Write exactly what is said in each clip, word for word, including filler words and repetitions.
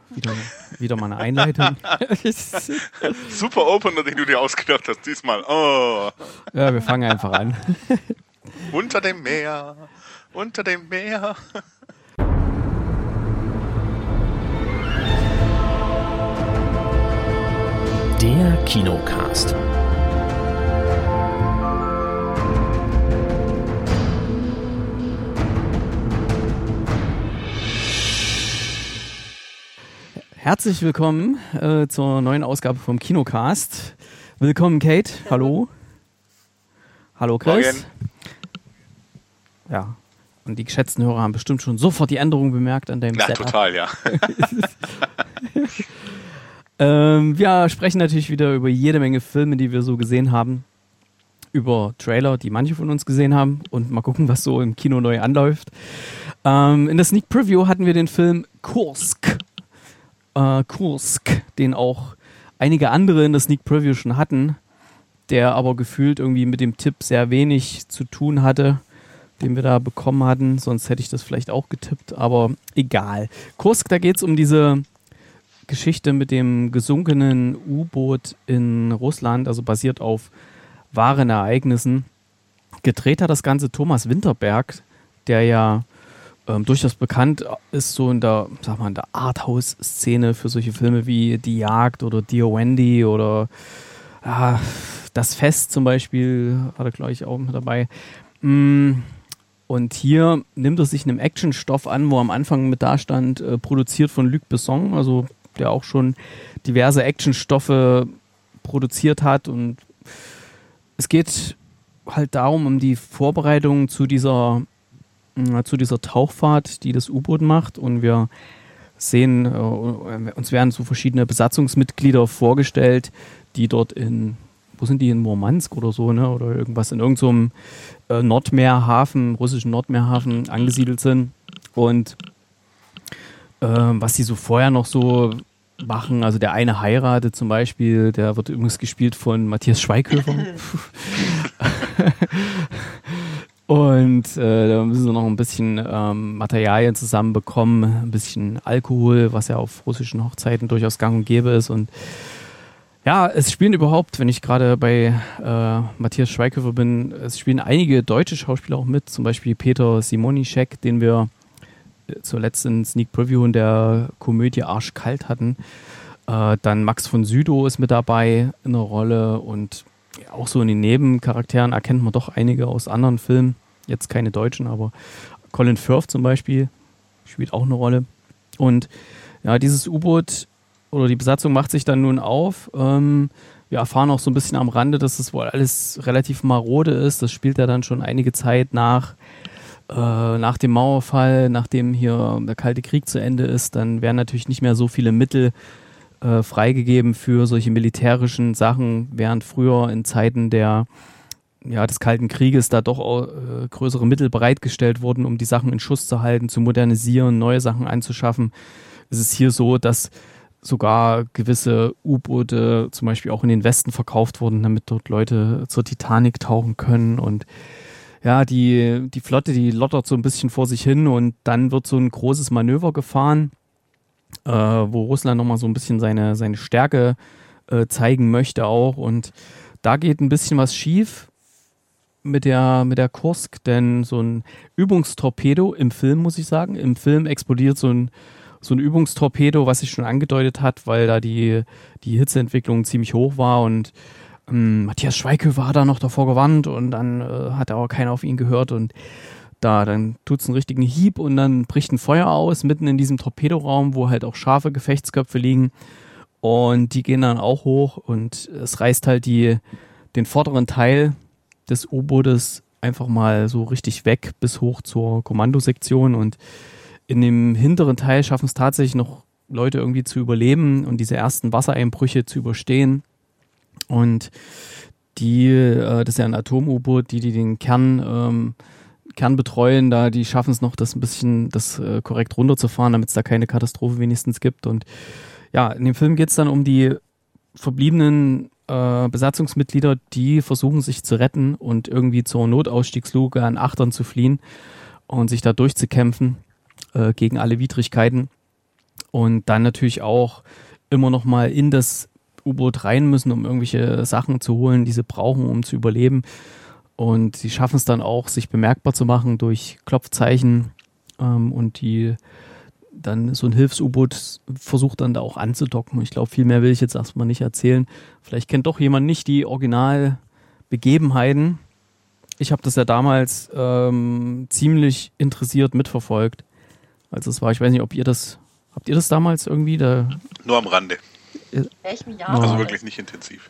wieder, wieder mal eine Einleitung. Super Opener, den du dir ausgedacht hast diesmal. Oh. Ja, wir fangen einfach an. Unter dem Meer, unter dem Meer. Der Kinocast. Herzlich willkommen äh, zur neuen Ausgabe vom Kinocast. Willkommen, Kate. Hallo. Hallo, Chris. Morgen. Ja, und die geschätzten Hörer haben bestimmt schon sofort die Änderung bemerkt an deinem Ja, Setup. total, ja. ähm, wir sprechen natürlich wieder über jede Menge Filme, die wir so gesehen haben. Über Trailer, die manche von uns gesehen haben. Und mal gucken, was so im Kino neu anläuft. Ähm, in der Sneak Preview hatten wir den Film Kursk. Äh, Kursk, den auch einige andere in der Sneak Preview schon hatten, der aber gefühlt irgendwie mit dem Tipp sehr wenig zu tun hatte, den wir da bekommen hatten, sonst hätte ich das vielleicht auch getippt, aber egal. Kursk, da geht es um diese Geschichte mit dem gesunkenen U-Boot in Russland, also basiert auf wahren Ereignissen. Gedreht hat das Ganze Thomas Winterberg, der ja ähm, durchaus bekannt ist, so in der, sag mal, in der Arthouse-Szene für solche Filme wie Die Jagd oder Dear Wendy oder ja, Das Fest zum Beispiel, war da glaube ich auch mit dabei. Mm, und hier nimmt er sich einem Actionstoff an, wo am Anfang mit da stand, äh, produziert von Luc Besson, also der auch schon diverse Actionstoffe produziert hat, und es geht halt darum, um die Vorbereitung zu dieser zu dieser Tauchfahrt, die das U-Boot macht, und wir sehen, äh, uns werden so verschiedene Besatzungsmitglieder vorgestellt, die dort in, wo sind die, in Murmansk oder so, ne, oder irgendwas, in irgendeinem so äh, Nordmeerhafen, russischen Nordmeerhafen angesiedelt sind, und äh, was sie so vorher noch so machen, also der eine heiratet zum Beispiel, der wird übrigens gespielt von Matthias Schweighöfer. Und äh, da müssen sie noch ein bisschen ähm, Materialien zusammenbekommen, ein bisschen Alkohol, was ja auf russischen Hochzeiten durchaus gang und gäbe ist. Und ja, es spielen überhaupt, wenn ich gerade bei äh, Matthias Schweighöfer bin, es spielen einige deutsche Schauspieler auch mit, zum Beispiel Peter Simonischek, den wir zuletzt in Sneak Preview in der Komödie Arschkalt hatten. Äh, dann Max von Sydow ist mit dabei in der Rolle, und ja, auch so in den Nebencharakteren erkennt man doch einige aus anderen Filmen. Jetzt keine deutschen, aber Colin Firth zum Beispiel spielt auch eine Rolle. Und ja, dieses U-Boot oder die Besatzung macht sich dann nun auf. Ähm, wir erfahren auch so ein bisschen am Rande, dass das wohl alles relativ marode ist. Das spielt ja dann schon einige Zeit nach äh, nach dem Mauerfall, nachdem hier der Kalte Krieg zu Ende ist. Dann werden natürlich nicht mehr so viele Mittel äh, freigegeben für solche militärischen Sachen, während früher in Zeiten der ja, des Kalten Krieges da doch auch, äh, größere Mittel bereitgestellt wurden, um die Sachen in Schuss zu halten, zu modernisieren, neue Sachen anzuschaffen. Es ist hier so, dass sogar gewisse U-Boote zum Beispiel auch in den Westen verkauft wurden, damit dort Leute zur Titanic tauchen können. Und ja, die, die Flotte, die lottert so ein bisschen vor sich hin, und dann wird so ein großes Manöver gefahren, äh, wo Russland nochmal so ein bisschen seine, seine Stärke äh, zeigen möchte auch. Und da geht ein bisschen was schief mit der, mit der Kursk, denn so ein Übungstorpedo im Film, muss ich sagen, im Film explodiert so ein so ein Übungstorpedo, was sich schon angedeutet hat, weil da die, die Hitzeentwicklung ziemlich hoch war, und ähm, Matthias Schweighöfer hat da noch davor gewarnt, und dann äh, hat aber keiner auf ihn gehört, und da, dann tut es einen richtigen Hieb, und dann bricht ein Feuer aus, mitten in diesem Torpedoraum, wo halt auch scharfe Gefechtsköpfe liegen, und die gehen dann auch hoch, und es reißt halt die, den vorderen Teil des U-Bootes einfach mal so richtig weg bis hoch zur Kommandosektion, und in dem hinteren Teil schaffen es tatsächlich noch Leute irgendwie zu überleben und diese ersten Wassereinbrüche zu überstehen. Und die, äh, das ist ja ein Atom-U-Boot, die, die den Kern, ähm, Kern betreuen, da die schaffen es noch, das ein bisschen das äh, korrekt runterzufahren, damit es da keine Katastrophe wenigstens gibt. Und ja, in dem Film geht es dann um die verbliebenen äh, Besatzungsmitglieder, die versuchen, sich zu retten und irgendwie zur Notausstiegsluke an Achtern zu fliehen und sich da durchzukämpfen äh, gegen alle Widrigkeiten. und dann natürlich auch immer noch mal in das U-Boot rein müssen, um irgendwelche Sachen zu holen, die sie brauchen, um zu überleben. Und sie schaffen es dann auch, sich bemerkbar zu machen durch Klopfzeichen ähm, und die dann so ein Hilfs-U-Boot versucht dann da auch anzudocken. Ich glaube, viel mehr will ich jetzt erstmal nicht erzählen. Vielleicht kennt doch jemand nicht die Originalbegebenheiten. Ich habe das ja damals ähm, ziemlich interessiert mitverfolgt. Also es war, ich weiß nicht, ob ihr das, habt ihr das damals irgendwie? Da, Nur am Rande. Echt? Ja. Also wirklich nicht intensiv.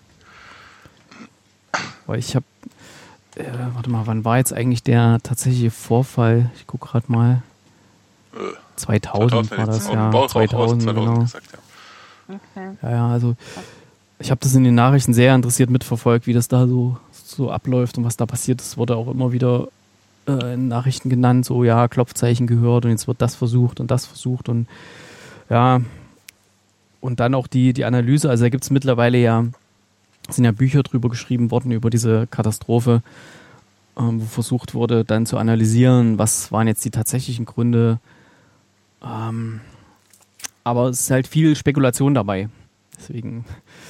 Weil ich habe, äh, warte mal, wann war jetzt eigentlich der tatsächliche Vorfall? Ich gucke gerade mal. Äh, zweitausend, zweitausend war das, ja. zweitausend, zweitausend genau. Gesagt, ja. Okay. Ja, ja, also ich habe das in den Nachrichten sehr interessiert mitverfolgt, wie das da so, so abläuft und was da passiert. Es wurde auch immer wieder äh, in Nachrichten genannt, so ja, Klopfzeichen gehört und jetzt wird das versucht und das versucht und ja, und dann auch die, die Analyse, also da gibt es mittlerweile ja, sind ja Bücher drüber geschrieben worden über diese Katastrophe, ähm, wo versucht wurde dann zu analysieren, was waren jetzt die tatsächlichen Gründe. Ähm, aber es ist halt viel Spekulation dabei. Deswegen,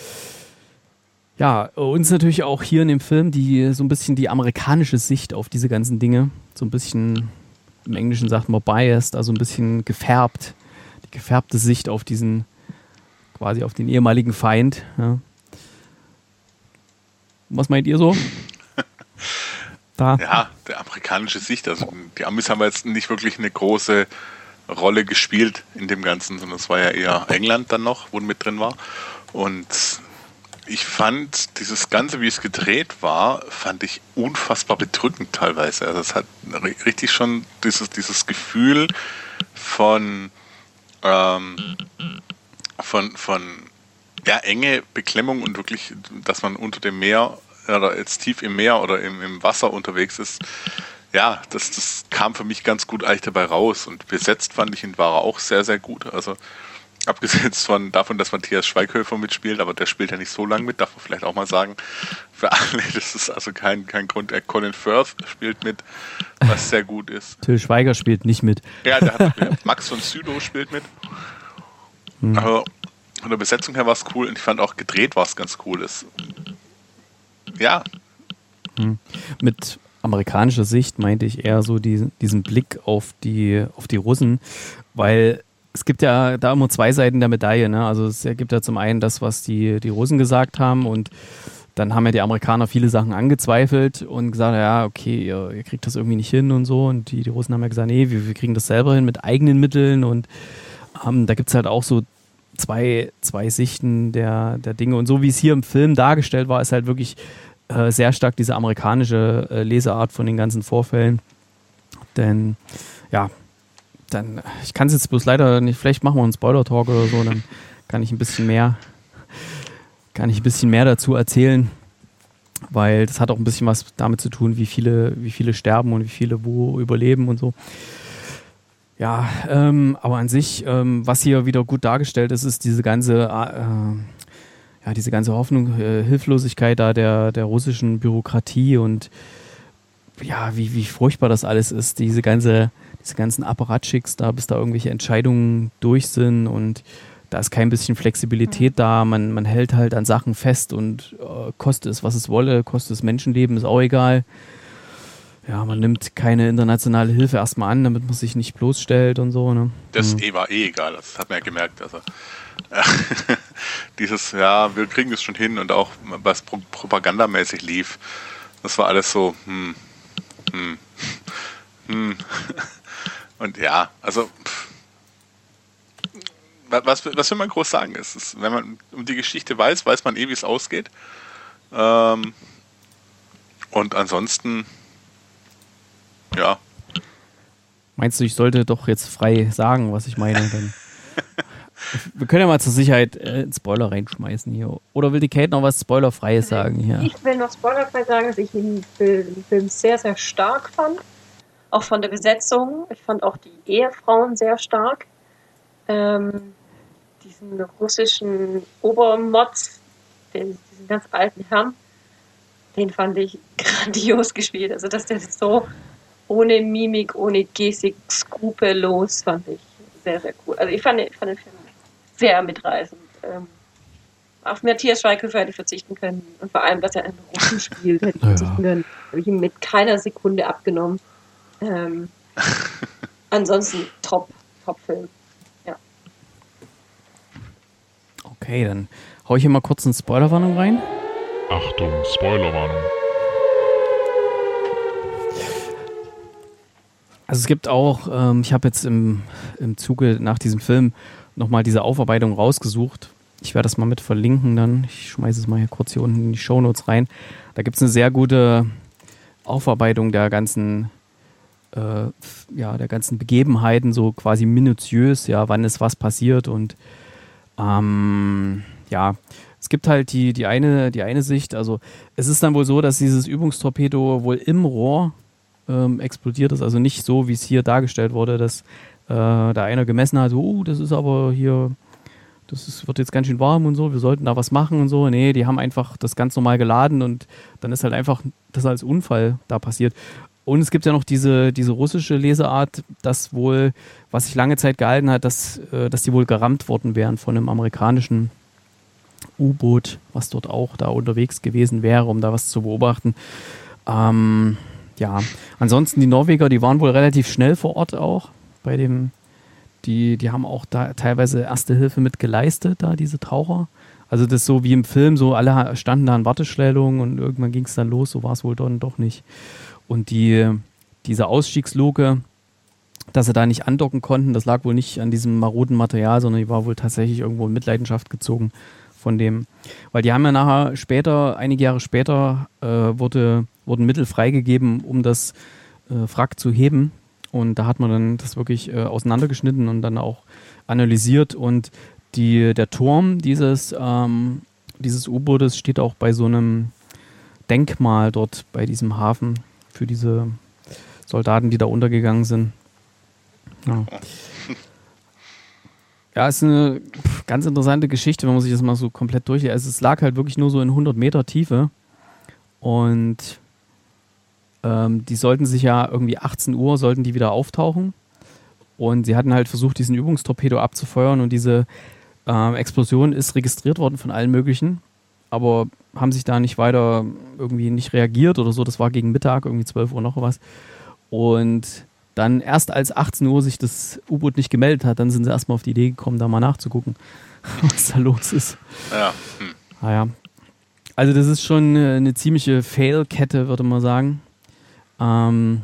ja, uns natürlich auch hier in dem Film die so ein bisschen die amerikanische Sicht auf diese ganzen Dinge, so ein bisschen, im Englischen sagt man biased, also ein bisschen gefärbt, die gefärbte Sicht auf diesen, quasi auf den ehemaligen Feind. Ja. Was meint ihr so? Da. Ja, der amerikanische Sicht, also die Amis haben jetzt nicht wirklich eine große Rolle gespielt in dem Ganzen, sondern es war ja eher England dann noch, wo mit drin war. Und ich fand dieses Ganze, wie es gedreht war, fand ich unfassbar bedrückend teilweise. Also es hat richtig schon dieses, dieses Gefühl von ähm, von, von ja, Enge, Beklemmung und wirklich, dass man unter dem Meer oder jetzt tief im Meer oder im, im Wasser unterwegs ist. Ja, das, das kam für mich ganz gut eigentlich dabei raus und besetzt fand ich ihn war er auch sehr, sehr gut. Also abgesehen von davon, dass Matthias Schweighöfer mitspielt, aber der spielt ja nicht so lange mit, darf man vielleicht auch mal sagen. Für alle, das ist also kein, kein Grund. Er Colin Firth spielt mit, was sehr gut ist. Till Schweiger spielt nicht mit. Ja, der hat Max von Sydow spielt mit. Hm. Aber von der Besetzung her war es cool und ich fand auch gedreht war es ganz cool. Das, ja. Hm. Mit amerikanischer Sicht meinte ich eher so die, diesen Blick auf die, auf die Russen, weil es gibt ja da immer zwei Seiten der Medaille. Ne? Also es gibt ja zum einen das, was die, die Russen gesagt haben und dann haben ja die Amerikaner viele Sachen angezweifelt und gesagt, ja, okay, ihr, ihr kriegt das irgendwie nicht hin und so. Und die, die Russen haben ja gesagt, nee, wir, wir kriegen das selber hin mit eigenen Mitteln und ähm, da gibt es halt auch so zwei, zwei Sichten der, der Dinge. Und so wie es hier im Film dargestellt war, ist halt wirklich äh, sehr stark diese amerikanische äh, Leseart von den ganzen Vorfällen. Denn, ja, dann, ich kann es jetzt bloß leider nicht, vielleicht machen wir einen Spoiler-Talk oder so, dann kann ich ein bisschen mehr, kann ich ein bisschen mehr dazu erzählen, weil das hat auch ein bisschen was damit zu tun, wie viele, wie viele sterben und wie viele wo überleben und so. Ja, ähm, aber an sich, ähm, was hier wieder gut dargestellt ist, ist diese ganze, äh, ja, diese ganze Hoffnung, äh, Hilflosigkeit da der, der russischen Bürokratie und ja, wie, wie furchtbar das alles ist, diese ganze, diese ganzen Apparatschicks da, bis da irgendwelche Entscheidungen durch sind und da ist kein bisschen Flexibilität da, man, man hält halt an Sachen fest und äh, kostet es, was es wolle, kostet es Menschenleben, ist auch egal. Ja, man nimmt keine internationale Hilfe erstmal an, damit man sich nicht bloßstellt und so. Ne? Das mhm. war eh egal, das hat man ja gemerkt. Also äh, dieses, ja, wir kriegen das schon hin und auch was pro- propagandamäßig lief, das war alles so, hm, hm, hm. Und ja, also pff, was, was will man groß sagen? Es ist, wenn man um die Geschichte weiß, weiß man eh, wie es ausgeht. Ähm, und ansonsten ja. Meinst du, ich sollte doch jetzt frei sagen, was ich meine? Denn wir können ja mal zur Sicherheit äh, einen Spoiler reinschmeißen hier. Oder will die Kate noch was Spoilerfreies sagen hier? Ich will noch spoilerfrei sagen, dass ich den Film sehr, sehr stark fand. Auch von der Besetzung. Ich fand auch die Ehefrauen sehr stark. Ähm, diesen russischen Obermotz, den, diesen ganz alten Herrn, den fand ich grandios gespielt. Also, dass der so ohne Mimik, ohne Gestik, skrupellos, fand ich sehr, sehr cool. Also ich fand, ich fand den Film sehr mitreißend. Ähm, auf Matthias Schweighöfer hätte ich verzichten können. Und vor allem, dass er einen Russen spielt, hätte ich verzichten können. Habe ich ihm mit keiner Sekunde abgenommen. Ähm, ansonsten top, top Film. Ja. Okay, dann hau ich hier mal kurz eine Spoilerwarnung rein. Achtung, Spoilerwarnung. Also es gibt auch, ähm, ich habe jetzt im, im Zuge nach diesem Film nochmal diese Aufarbeitung rausgesucht. Ich werde das mal mit verlinken dann. Ich schmeiße es mal hier kurz hier unten in die Shownotes rein. Da gibt es eine sehr gute Aufarbeitung der ganzen, äh, ja, der ganzen Begebenheiten, so quasi minutiös, ja, wann ist was passiert. Und ähm, ja, es gibt halt die, die, eine, die eine Sicht. Also es ist dann wohl so, dass dieses Übungstorpedo wohl im Rohr ähm, explodiert ist. Also nicht so, wie es hier dargestellt wurde, dass äh, da einer gemessen hat, so, oh, das ist aber hier... das ist, wird jetzt ganz schön warm und so, wir sollten da was machen und so. Nee, die haben einfach das ganz normal geladen und dann ist halt einfach das als Unfall da passiert. Und es gibt ja noch diese, diese russische Leseart, dass wohl, was sich lange Zeit gehalten hat, dass, äh, dass die wohl gerammt worden wären von einem amerikanischen U-Boot, was dort auch da unterwegs gewesen wäre, um da was zu beobachten. Ähm, ja, ansonsten die Norweger, die waren wohl relativ schnell vor Ort auch bei dem. Die, die haben auch da teilweise Erste Hilfe mit geleistet, da diese Taucher. Also das ist so wie im Film, so alle standen da in Wartestellung und irgendwann ging es dann los, so war es wohl dann doch nicht. Und die, diese Ausstiegsluke, dass sie da nicht andocken konnten, das lag wohl nicht an diesem maroden Material, sondern die war wohl tatsächlich irgendwo in Mitleidenschaft gezogen von dem. Weil die haben ja nachher später, einige Jahre später, äh, wurde, wurden Mittel freigegeben, um das äh, Wrack zu heben. Und da hat man dann das wirklich äh, auseinandergeschnitten und dann auch analysiert. Und die, der Turm dieses, ähm, dieses U-Bootes steht auch bei so einem Denkmal dort bei diesem Hafen für diese Soldaten, die da untergegangen sind. Ja, ja, ist eine ganz interessante Geschichte, wenn man sich das mal so komplett durchliest. Also es lag halt wirklich nur so in hundert Meter Tiefe. Und Ähm, die sollten sich ja irgendwie achtzehn Uhr sollten die wieder auftauchen und sie hatten halt versucht, diesen Übungstorpedo abzufeuern und diese äh, Explosion ist registriert worden von allen möglichen, aber haben sich da nicht weiter irgendwie nicht reagiert oder so, das war gegen Mittag, irgendwie zwölf Uhr noch was und dann erst als achtzehn Uhr sich das U-Boot nicht gemeldet hat, dann sind sie erstmal auf die Idee gekommen, da mal nachzugucken, was da los ist. Ja. Hm. Naja. Also das ist schon eine, eine ziemliche Fail-Kette, würde man sagen. Ähm,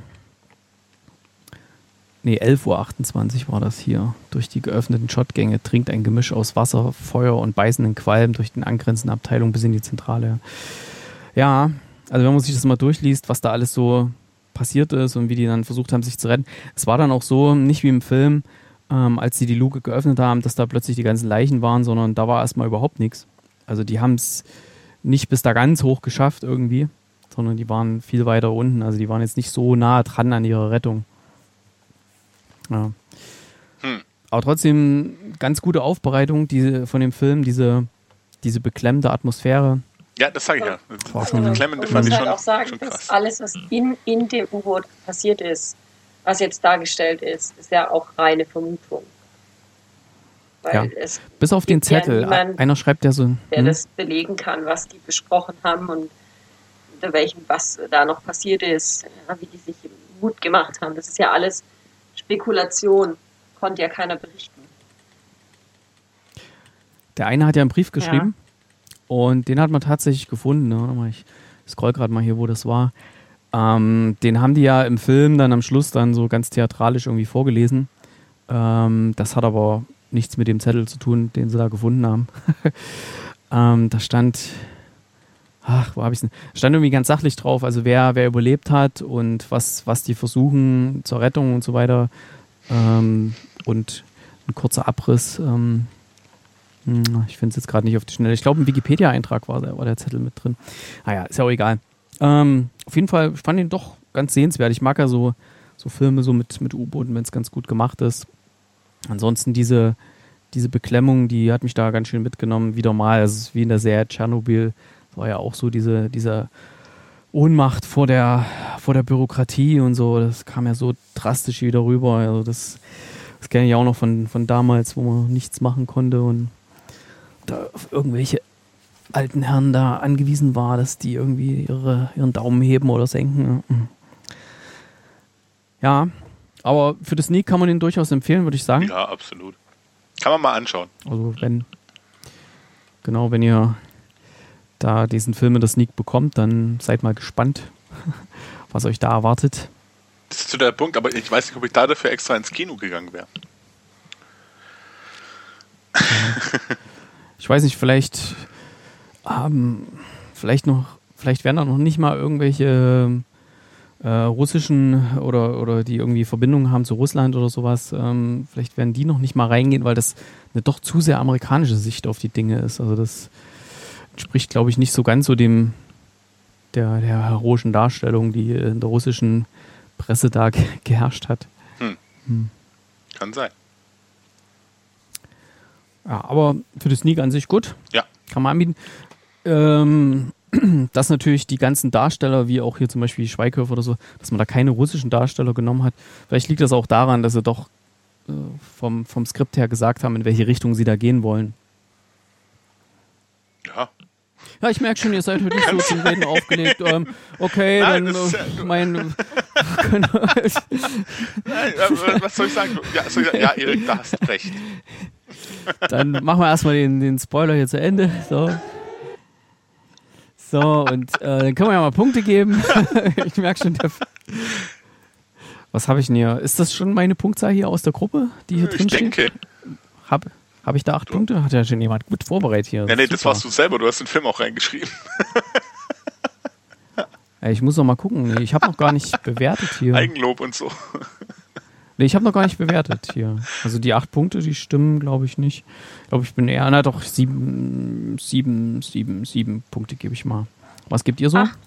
nee, elf Uhr achtundzwanzig war das hier. Durch die geöffneten Schottgänge dringt ein Gemisch aus Wasser, Feuer und beißenden Qualm durch den angrenzenden Abteilung bis in die Zentrale. Ja, also wenn man sich das mal durchliest, was da alles so passiert ist und wie die dann versucht haben, sich zu retten. Es war dann auch so, nicht wie im Film, ähm, als sie die Luke geöffnet haben, dass da plötzlich die ganzen Leichen waren, sondern da war erstmal überhaupt nichts. Also die haben es nicht bis da ganz hoch geschafft irgendwie, sondern die waren viel weiter unten. Also die waren jetzt nicht so nah dran an ihrer Rettung. Ja. Hm. Aber trotzdem ganz gute Aufbereitung diese, von dem Film, diese, diese beklemmende Atmosphäre. Ja, das sage ich ja. Das war schon beklemmende, fand ich schon, auch sagen, schon krass. Dass alles, was in, in dem U-Boot passiert ist, was jetzt dargestellt ist, ist ja auch reine Vermutung. Weil ja. es bis auf den Zettel. Ja niemand, einer schreibt ja so. Der hm? das belegen kann, was die besprochen haben und unter welchem, was da noch passiert ist, ja, wie die sich Mut gemacht haben. Das ist ja alles Spekulation. Konnte ja keiner berichten. Der eine hat ja einen Brief geschrieben ja. und den hat man tatsächlich gefunden. Ne? Ich scroll gerade mal hier, wo das war. Ähm, den haben die ja im Film dann am Schluss dann so ganz theatralisch irgendwie vorgelesen. Ähm, das hat aber nichts mit dem Zettel zu tun, den sie da gefunden haben. ähm, da stand, ach, wo habe ich es denn? Stand irgendwie ganz sachlich drauf, also wer, wer überlebt hat und was, was die versuchen zur Rettung und so weiter. Ähm, und ein kurzer Abriss. Ähm, ich finde es jetzt gerade nicht auf die Schnelle. Ich glaube, ein Wikipedia-Eintrag war der, war der Zettel mit drin. Naja, ist ja auch egal. Ähm, auf jeden Fall, ich fand ihn doch ganz sehenswert. Ich mag ja so, so Filme so mit, mit U-Booten, wenn es ganz gut gemacht ist. Ansonsten diese, diese Beklemmung, die hat mich da ganz schön mitgenommen. Wieder mal, also es ist wie in der Serie Tschernobyl, das war ja auch so diese, diese Ohnmacht vor der, vor der Bürokratie und so. Das kam ja so drastisch wieder rüber. Also das Das kenne ich auch noch von, von damals, wo man nichts machen konnte und da auf irgendwelche alten Herren da angewiesen war, dass die irgendwie ihre, ihren Daumen heben oder senken. Ja, aber für das Sneak kann man den durchaus empfehlen, würde ich sagen. Ja, absolut. Kann man mal anschauen. Also wenn, genau, wenn ihr da diesen Film in der Sneak bekommt, dann seid mal gespannt, was euch da erwartet. Das ist so der Punkt, aber ich weiß nicht, ob ich da dafür extra ins Kino gegangen wäre. Ja. Ich weiß nicht, vielleicht ähm, vielleicht noch, vielleicht werden da noch nicht mal irgendwelche äh, russischen oder, oder die irgendwie Verbindungen haben zu Russland oder sowas, ähm, vielleicht werden die noch nicht mal reingehen, weil das eine doch zu sehr amerikanische Sicht auf die Dinge ist. Also das entspricht, glaube ich, nicht so ganz so dem der, der heroischen Darstellung, die in der russischen Presse da ge- geherrscht hat. Hm. Hm. Kann sein. Ja, aber für das Sneak an sich gut. Ja. Kann man anbieten. Ähm, dass natürlich die ganzen Darsteller, wie auch hier zum Beispiel Schweighöfer oder so, dass man da keine russischen Darsteller genommen hat. Vielleicht liegt das auch daran, dass sie doch äh, vom, vom Skript her gesagt haben, in welche Richtung sie da gehen wollen. Ja. Ja, ich merke schon, ihr seid heute nicht so zum Reden aufgelegt. Ähm, okay, Nein, dann das ist, äh, äh, mein... Nein, äh, was soll ich sagen? Ja, soll ich sagen? Ja, Erik, da hast du recht. Dann machen wir erstmal den, den Spoiler hier zu Ende. So. So, und äh, dann können wir ja mal Punkte geben. Ich merke schon, der. Was habe ich denn hier? Ist das schon meine Punktzahl hier aus der Gruppe, die hier Ich drin steht? denke. Habe hab ich da acht Punkte? Hat ja schon jemand gut vorbereitet hier. Ja, nee, Super. das warst du selber. Du hast den Film auch reingeschrieben. Ja, ich muss noch mal gucken. Nee, ich habe noch gar nicht bewertet hier. Eigenlob und so. Nee, ich habe noch gar nicht bewertet hier. Also die acht Punkte, die stimmen, glaube ich nicht. Ich glaube, ich bin eher, na doch, sieben, sieben, sieben, sieben Punkte gebe ich mal. Was gebt ihr so? Ach.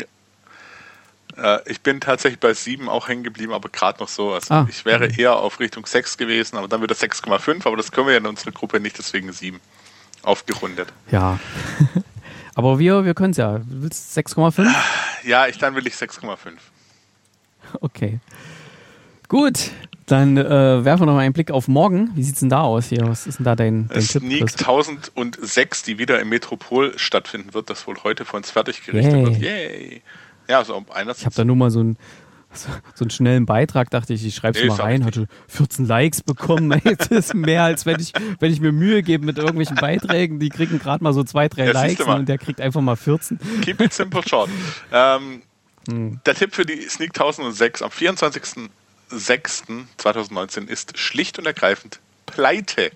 Äh, ich bin tatsächlich bei sieben auch hängen geblieben, aber gerade noch so. Also Ah, ich wäre okay. eher auf Richtung sechs gewesen, aber dann wieder sechs Komma fünf, aber das können wir ja in unserer Gruppe nicht, deswegen sieben. Aufgerundet. Ja. Aber wir, wir können es ja. Du willst sechs Komma fünf? Ja, ich, dann will ich sechs Komma fünf. Okay. Gut, dann äh, werfen wir noch mal einen Blick auf morgen. Wie sieht es denn da aus hier? Was ist denn da dein, dein Tipp? Sneak Chris? tausendsechs, die wieder im Metropol stattfinden wird, das wohl heute von uns fertig gerichtet Yay. wird. Yay! Ja, also einerseits. Ich habe da nur mal so einen, so, so einen schnellen Beitrag, dachte ich, ich schreibe es Nee, mal ist auch rein, richtig. hatte vierzehn Likes bekommen. Ey, das ist mehr, als wenn ich, wenn ich mir Mühe gebe mit irgendwelchen Beiträgen. Die kriegen gerade mal so zwei, drei Ja, siehst Likes du mal. und der kriegt einfach mal vierzehn. Keep it simple short. Ähm, Hm. Der Tipp für die Sneak tausendsechs am vierundzwanzigsten sechsten zweitausendneunzehn ist schlicht und ergreifend Pleite.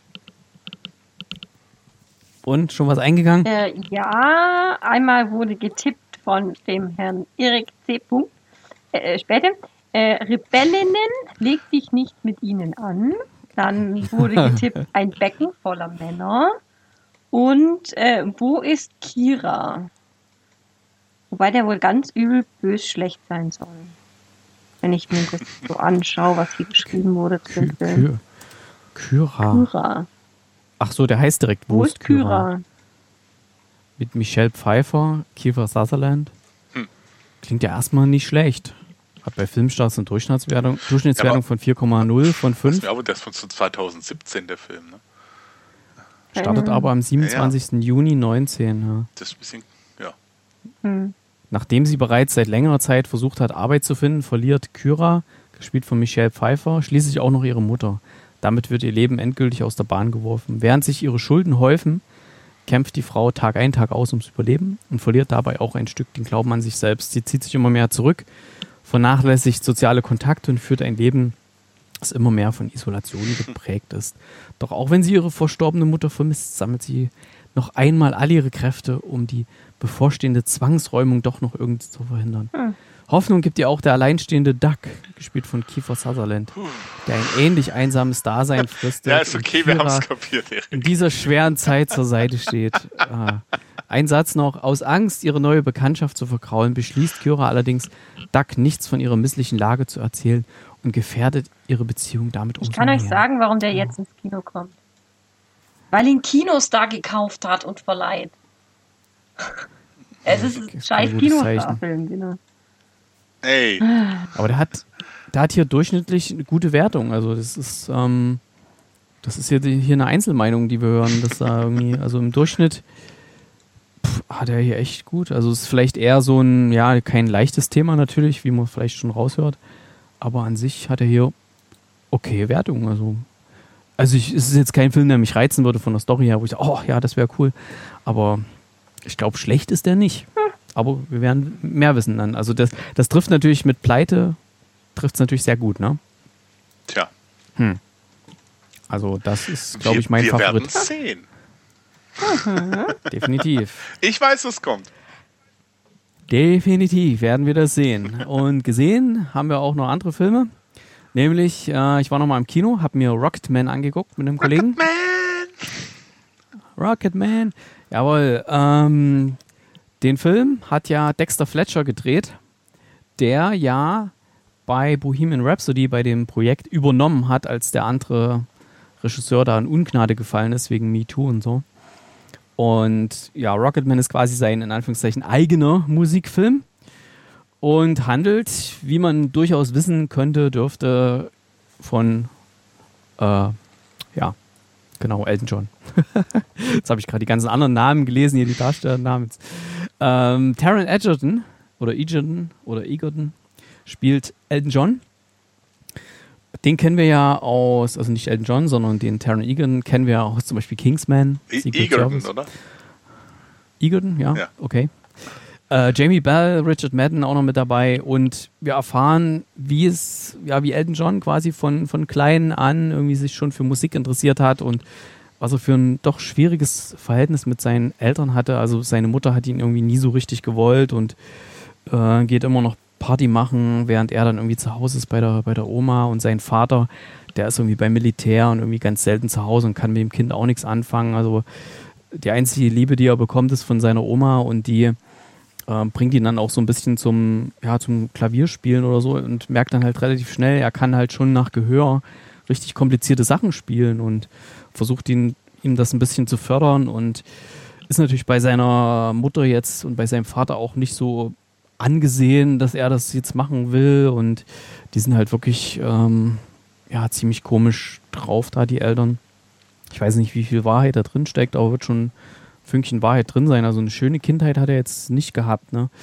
Und schon was eingegangen? Äh, ja, einmal wurde getippt von dem Herrn Erik C. Punkt, äh, später. Äh, Rebellinnen, leg dich nicht mit ihnen an. Dann wurde getippt, ein Becken voller Männer. Und äh, wo ist Kira? Wobei der wohl ganz übel bös schlecht sein soll. Wenn ich mir das so anschaue, was hier geschrieben wurde zu Kü dem Film. Kü Kyra. Kyra. Ach so, der heißt direkt Wo ist Kyra? Mit Michelle Pfeiffer, Kiefer Sutherland. Hm. Klingt ja erstmal nicht schlecht. Hat bei Filmstars eine Durchschnittswertung, Durchschnittswertung Ja, von vier Komma null von Das fünf. ist mir aber das von so zweitausendsiebzehn, der Film. Ne? Startet aber am siebenundzwanzigsten Juni neunzehn. Ja. Das ist ein bisschen, ja. Hm. Nachdem sie bereits seit längerer Zeit versucht hat, Arbeit zu finden, verliert Kyra, gespielt von Michelle Pfeiffer, schließlich auch noch ihre Mutter. Damit wird ihr Leben endgültig aus der Bahn geworfen. Während sich ihre Schulden häufen, kämpft die Frau Tag ein, Tag aus ums Überleben und verliert dabei auch ein Stück den Glauben an sich selbst. Sie zieht sich immer mehr zurück, vernachlässigt soziale Kontakte und führt ein Leben, das immer mehr von Isolation geprägt ist. Doch auch wenn sie ihre verstorbene Mutter vermisst, sammelt sie noch einmal all ihre Kräfte, um die bevorstehende Zwangsräumung doch noch irgendwie zu verhindern. Hm. Hoffnung gibt ihr auch der alleinstehende Duck, gespielt von Kiefer Sutherland, der ein ähnlich einsames Dasein fristet. Ja, ist und okay, wir haben Kyra es kapiert, Erik. in dieser schweren Zeit zur Seite steht. Ah. Ein Satz noch. Aus Angst, ihre neue Bekanntschaft zu verkraulen, beschließt Kyra allerdings, Duck nichts von ihrer misslichen Lage zu erzählen und gefährdet ihre Beziehung damit umso Ich kann mehr. euch sagen, warum der jetzt ins Kino kommt. Weil ihn Kinostar gekauft hat und verleiht. Es ist das ein ist kein scheiß gutes Kinostar-Film, genau. Ey, Aber der hat, der hat hier durchschnittlich eine gute Wertung. Also das ist, ähm, das ist hier, die, hier eine Einzelmeinung, die wir hören. Dass da irgendwie, also im Durchschnitt pff, hat er hier echt gut. Also es ist vielleicht eher so ein, ja, kein leichtes Thema natürlich, wie man vielleicht schon raushört. Aber an sich hat er hier okay Wertung. Also, also ich, es ist jetzt kein Film, der mich reizen würde von der Story her, wo ich sage, oh ja, das wäre cool. Aber ich glaube, schlecht ist der nicht. Aber wir werden mehr wissen dann. Also das, das trifft natürlich mit Pleite, trifft es natürlich sehr gut, ne? Tja. Hm. Also das ist, glaube ich, mein wir Favorit. Wir werden sehen. Definitiv. Ich weiß, es kommt. Definitiv werden wir das sehen. Und gesehen haben wir auch noch andere Filme. Nämlich, äh, ich war noch mal im Kino, habe mir Rocketman angeguckt mit einem Kollegen. Rocketman! Rocketman. Jawohl. Ähm, den Film hat ja Dexter Fletcher gedreht, der ja bei Bohemian Rhapsody, bei dem Projekt, übernommen hat, als der andere Regisseur da in Ungnade gefallen ist, wegen MeToo und so. Und ja, Rocketman ist quasi sein, in Anführungszeichen, eigener Musikfilm und handelt, wie man durchaus wissen könnte, dürfte von, äh, ja, genau, Elton John. Jetzt habe ich gerade die ganzen anderen Namen gelesen, hier die Darstellernamen. Ähm, Taron Egerton oder Egerton oder Egerton spielt Elton John. Den kennen wir ja aus, also nicht Elton John, sondern den Taron Egerton kennen wir aus zum Beispiel Kingsman. Egerton, oder? Egerton, ja, ja. Okay. Äh, Jamie Bell, Richard Madden auch noch mit dabei und wir erfahren, wie es, ja, wie Elton John quasi von, von klein an irgendwie sich schon für Musik interessiert hat und was er für ein doch schwieriges Verhältnis mit seinen Eltern hatte. Also seine Mutter hat ihn irgendwie nie so richtig gewollt und äh, geht immer noch Party machen, während er dann irgendwie zu Hause ist bei der, bei der Oma und sein Vater, der ist irgendwie beim Militär und irgendwie ganz selten zu Hause und kann mit dem Kind auch nichts anfangen. Also die einzige Liebe, die er bekommt, ist von seiner Oma und die äh, bringt ihn dann auch so ein bisschen zum, ja, zum Klavierspielen oder so und merkt dann halt relativ schnell, er kann halt schon nach Gehör richtig komplizierte Sachen spielen und versucht ihn, ihm das ein bisschen zu fördern und ist natürlich bei seiner Mutter jetzt und bei seinem Vater auch nicht so angesehen, dass er das jetzt machen will und die sind halt wirklich ähm, ja, ziemlich komisch drauf da, die Eltern. Ich weiß nicht, wie viel Wahrheit da drin steckt, aber wird schon ein Fünkchen Wahrheit drin sein. Also eine schöne Kindheit hat er jetzt nicht gehabt, ne?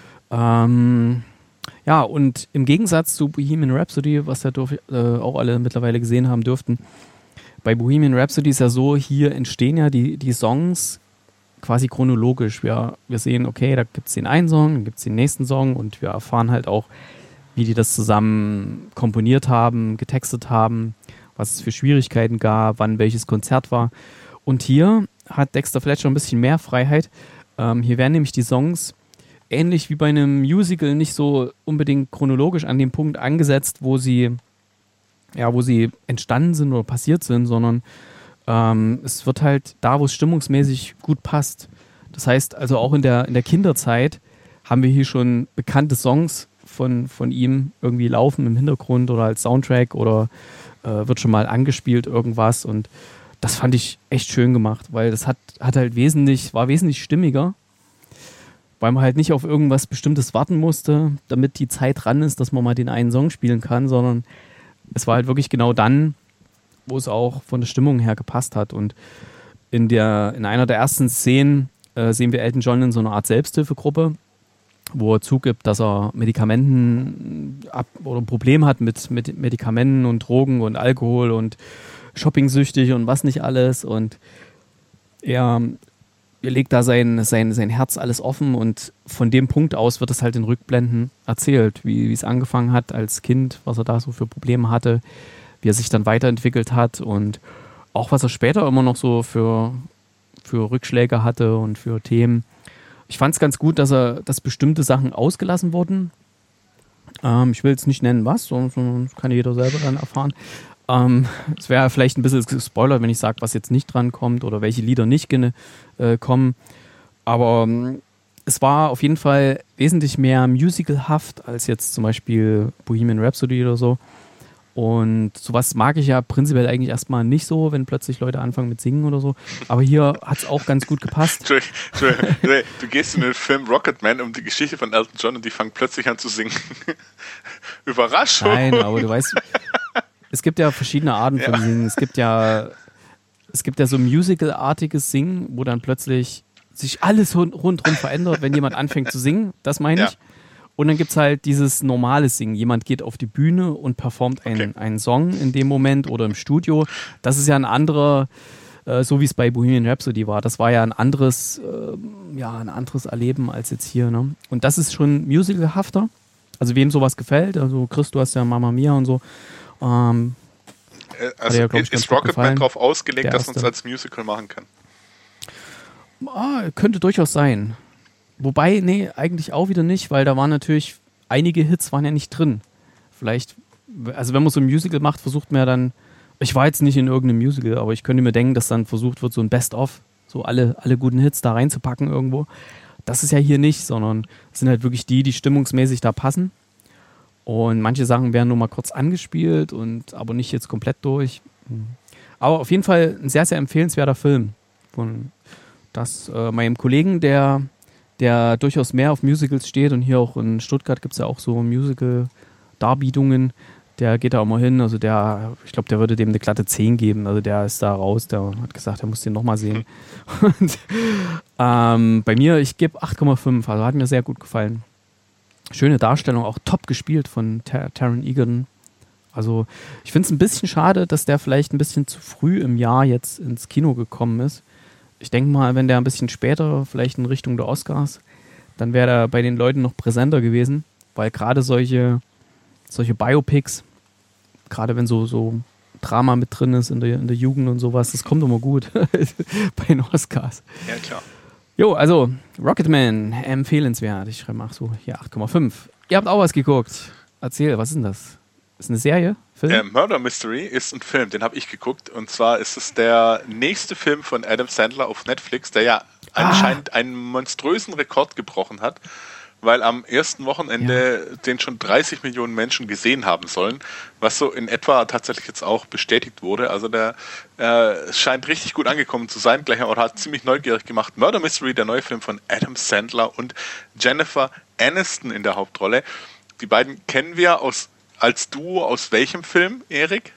Ähm, ja, und im Gegensatz zu Bohemian Rhapsody, was ja dürf, äh, auch alle mittlerweile gesehen haben dürften, bei Bohemian Rhapsody ist ja so, hier entstehen ja die, die Songs quasi chronologisch. Wir, wir sehen, okay, da gibt es den einen Song, dann gibt es den nächsten Song und wir erfahren halt auch, wie die das zusammen komponiert haben, getextet haben, was es für Schwierigkeiten gab, wann welches Konzert war. Und hier hat Dexter Fletcher ein bisschen mehr Freiheit. Ähm, hier werden nämlich die Songs ähnlich wie bei einem Musical nicht so unbedingt chronologisch an dem Punkt angesetzt, wo sie, ja, wo sie entstanden sind oder passiert sind, sondern ähm, es wird halt da, wo es stimmungsmäßig gut passt. Das heißt also auch in der, in der Kinderzeit haben wir hier schon bekannte Songs von, von ihm irgendwie laufen im Hintergrund oder als Soundtrack oder äh, wird schon mal angespielt irgendwas und das fand ich echt schön gemacht, weil das hat, hat halt wesentlich, war wesentlich stimmiger, weil man halt nicht auf irgendwas Bestimmtes warten musste, damit die Zeit dran ist, dass man mal den einen Song spielen kann, sondern es war halt wirklich genau dann, wo es auch von der Stimmung her gepasst hat. Und in, der, in einer der ersten Szenen äh, sehen wir Elton John in so einer Art Selbsthilfegruppe, wo er zugibt, dass er Medikamenten ab oder ein Problem hat mit, mit Medikamenten und Drogen und Alkohol und shopping-süchtig und was nicht alles. Und er, er legt da sein, sein, sein Herz alles offen und von dem Punkt aus wird es halt in Rückblenden erzählt, wie, wie es angefangen hat als Kind, was er da so für Probleme hatte, wie er sich dann weiterentwickelt hat und auch was er später immer noch so für, für Rückschläge hatte und für Themen. Ich fand es ganz gut, dass er, dass bestimmte Sachen ausgelassen wurden. Ähm, ich will jetzt nicht nennen, was, sondern kann jeder selber dann erfahren. Ähm, es wäre vielleicht ein bisschen gespoilert, wenn ich sage, was jetzt nicht dran kommt oder welche Lieder nicht gene, äh, kommen. Aber ähm, es war auf jeden Fall wesentlich mehr musicalhaft als jetzt zum Beispiel Bohemian Rhapsody oder so. Und sowas mag ich ja prinzipiell eigentlich erstmal nicht so, wenn plötzlich Leute anfangen mit Singen oder so. Aber hier hat es auch ganz gut gepasst. Entschuldigung, Entschuldigung. Du gehst in den Film Rocketman um die Geschichte von Elton John und die fangen plötzlich an zu singen. Überraschung! Nein, aber du weißt, es gibt ja verschiedene Arten von Ja. Singen. Es gibt ja, es gibt ja so Musical-artiges Singen, wo dann plötzlich sich alles rund- rundherum verändert, wenn jemand anfängt zu singen. Das meine ich. Ja. Und dann gibt es halt dieses normale Singen. Jemand geht auf die Bühne und performt einen, Okay. einen Song in dem Moment oder im Studio. Das ist ja ein anderer, äh, so wie es bei Bohemian Rhapsody war. Das war ja ein anderes, äh, ja, ein anderes Erleben als jetzt hier. Ne? Und das ist schon musicalhafter. Also wem sowas gefällt. Also Chris, du hast ja Mamma Mia und so. Ähm, Äh, Also ja, glaub ich, ganz ist gut Rocketman gefallen. darauf ausgelegt, Der dass man es erste. als Musical machen kann? ah, könnte durchaus sein. Wobei, nee, eigentlich auch wieder nicht, weil da waren natürlich, einige Hits waren ja nicht drin. Vielleicht, also wenn man so ein Musical macht, versucht man ja dann, ich war jetzt nicht in irgendeinem Musical, aber ich könnte mir denken, dass dann versucht wird, so ein Best-of, so alle, alle guten Hits da reinzupacken irgendwo. Das ist ja hier nicht, sondern es sind halt wirklich die, die stimmungsmäßig da passen. Und manche Sachen werden nur mal kurz angespielt und aber nicht jetzt komplett durch. Aber auf jeden Fall ein sehr, sehr empfehlenswerter Film. Von das äh, meinem Kollegen, der, der durchaus mehr auf Musicals steht und hier auch in Stuttgart gibt es ja auch so Musical-Darbietungen, der geht da auch mal hin. Also der, ich glaube, der würde dem eine glatte zehn geben. Also der ist da raus, der hat gesagt, er muss den nochmal sehen. Und, ähm, bei mir, ich gebe acht Komma fünf, also hat mir sehr gut gefallen. Schöne Darstellung, auch top gespielt von Tar- Taron Egerton. Also ich finde es ein bisschen schade, dass der vielleicht ein bisschen zu früh im Jahr jetzt ins Kino gekommen ist. Ich denke mal, wenn der ein bisschen später, vielleicht in Richtung der Oscars, dann wäre er bei den Leuten noch präsenter gewesen, weil gerade solche, solche Biopics, gerade wenn so, so Drama mit drin ist in der, in der Jugend und sowas, das kommt immer gut bei den Oscars. Ja, klar. Jo, also Rocketman, empfehlenswert. Ich schreibe mal so hier acht Komma fünf. Ihr habt auch was geguckt. Erzähl, was ist denn das? Ist eine Serie? Film? Äh, Murder Mystery ist ein Film, den habe ich geguckt. Und zwar ist es der nächste Film von Adam Sandler auf Netflix, der ja Ah. anscheinend einen monströsen Rekord gebrochen hat, weil am ersten Wochenende den schon dreißig Millionen Menschen gesehen haben sollen, was so in etwa tatsächlich jetzt auch bestätigt wurde. Also der äh, scheint richtig gut angekommen zu sein. Gleich auch hat ziemlich neugierig gemacht. Murder Mystery, der neue Film von Adam Sandler und Jennifer Aniston in der Hauptrolle. Die beiden kennen wir aus als Duo aus welchem Film, Erik?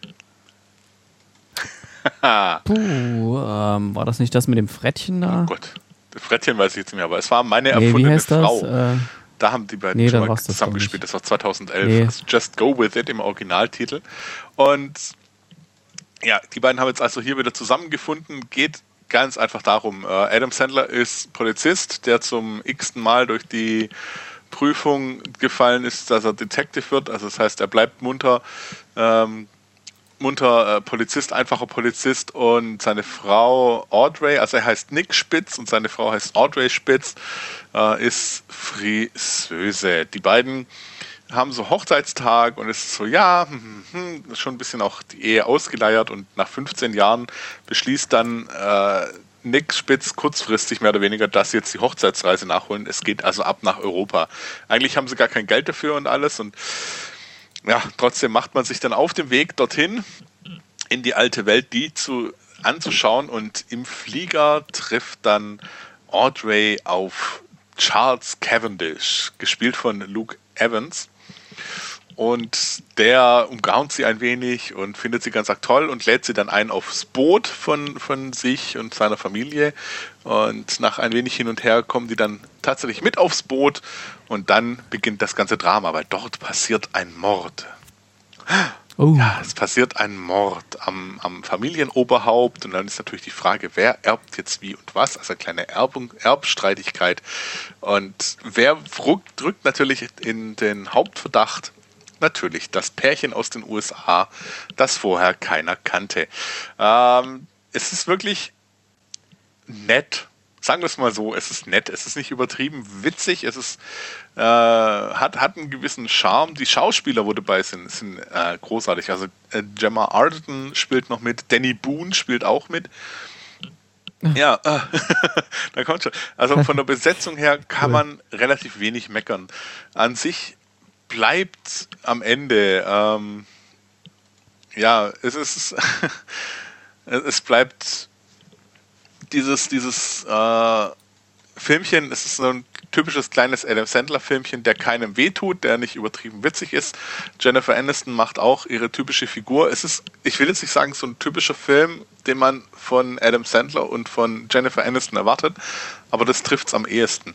Puh, ähm, war das nicht das mit dem Frettchen da? Oh Gott, das Frettchen weiß ich jetzt nicht mehr, aber es war meine Nee, wie erfundene heißt das? Frau. Äh, Da haben die beiden Nee, schon dann mal war's das zusammengespielt. doch Das war zweitausendelf. Nee. Also Just Go With It im Originaltitel. Und ja, die beiden haben jetzt also hier wieder zusammengefunden. Geht ganz einfach darum. Äh, Adam Sandler ist Polizist, der zum x-ten Mal durch die Prüfung gefallen ist, dass er Detective wird. Also das heißt, er bleibt munter, ähm, munter äh, Polizist, einfacher Polizist, und seine Frau Audrey, also er heißt Nick Spitz und seine Frau heißt Audrey Spitz, äh, ist Friseuse. Die beiden haben so Hochzeitstag und es ist so, ja, hm, hm, hm, schon ein bisschen auch die Ehe ausgeleiert, und nach fünfzehn Jahren beschließt dann äh, Nick Spitz kurzfristig mehr oder weniger, dass sie jetzt die Hochzeitsreise nachholen. Es geht also ab nach Europa. Eigentlich haben sie gar kein Geld dafür und alles, und ja, trotzdem macht man sich dann auf den Weg dorthin in die alte Welt, die zu anzuschauen, und im Flieger trifft dann Audrey auf Charles Cavendish, gespielt von Luke Evans. Und der umgarnt sie ein wenig und findet sie ganz arg toll und lädt sie dann ein aufs Boot von, von sich und seiner Familie. Und nach ein wenig hin und her kommen die dann tatsächlich mit aufs Boot, und dann beginnt das ganze Drama, weil dort passiert ein Mord. oh. Ja, es passiert ein Mord am, am Familienoberhaupt, und dann ist natürlich die Frage, wer erbt jetzt wie und was, also eine kleine Erbung, Erbstreitigkeit. Und wer drückt, drückt natürlich in den Hauptverdacht? Natürlich das Pärchen aus den U S A, das vorher keiner kannte. Ähm, es ist wirklich nett. Sagen wir es mal so, es ist nett, es ist nicht übertrieben witzig, es ist, äh, hat, hat einen gewissen Charme. Die Schauspieler, wo dabei sind, sind äh, großartig. Also äh, Gemma Arterton spielt noch mit, Danny Boone spielt auch mit. Ja, äh, da kommt schon. Also von der Besetzung her kann Cool. man relativ wenig meckern. An sich bleibt am Ende ähm, ja, es ist, es bleibt dieses, dieses äh, Filmchen, es ist so ein typisches kleines Adam Sandler-Filmchen, der keinem wehtut, der nicht übertrieben witzig ist. Jennifer Aniston macht auch ihre typische Figur. Es ist, ich will jetzt nicht sagen, so ein typischer Film, den man von Adam Sandler und von Jennifer Aniston erwartet, aber das trifft es am ehesten.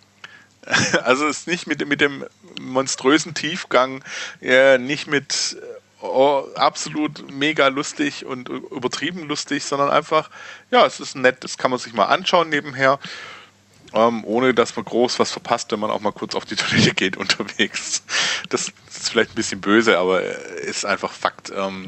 Also es ist nicht mit, mit dem monströsen Tiefgang, äh, nicht mit oh, absolut mega lustig und übertrieben lustig, sondern einfach, ja, es ist nett, das kann man sich mal anschauen nebenher. Um, ohne dass man groß was verpasst, wenn man auch mal kurz auf die Toilette geht unterwegs. Das ist vielleicht ein bisschen böse, aber ist einfach Fakt. Um,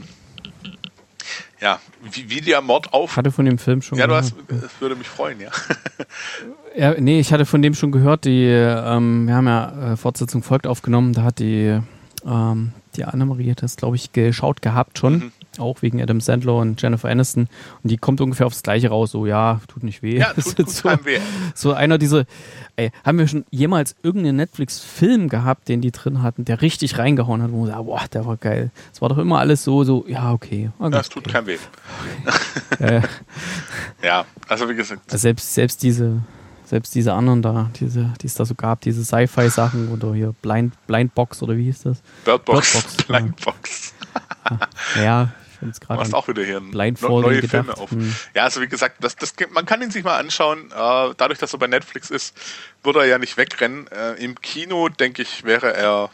ja, wie, wie der Mord auf... Ich hatte von dem Film schon Ja, du gehört. hast, das würde mich freuen, ja. Ja, nee, ich hatte von dem schon gehört, die, ähm, wir haben ja äh, Fortsetzung folgt aufgenommen, da hat die, ähm, die Annemarie das, glaube ich, geschaut gehabt schon. Mhm. Auch wegen Adam Sandler und Jennifer Aniston. Und die kommt ungefähr aufs Gleiche raus. So, ja, tut nicht weh. Ja, tut, tut so, keinem weh. So einer dieser, ey, haben wir schon jemals irgendeinen Netflix-Film gehabt, den die drin hatten, der richtig reingehauen hat, wo man sagt, boah, der war geil. Es war doch immer alles so, so, ja, okay. okay das tut okay. keinem weh. ja, ja. ja, also wie gesagt. Also selbst, selbst diese, selbst diese anderen da, diese, die es da so gab, diese Sci-Fi-Sachen oder hier Blind, Blind Box oder wie hieß das? Bird Box. Bird Box. Blind Box. Ja, ich Du hast auch wieder hier Blindfolding neue gedacht. Filme auf. Hm. Ja, also wie gesagt, das, das, man kann ihn sich mal anschauen. Äh, dadurch, dass er bei Netflix ist, würde er ja nicht wegrennen. Äh, Im Kino, denke ich, wäre er,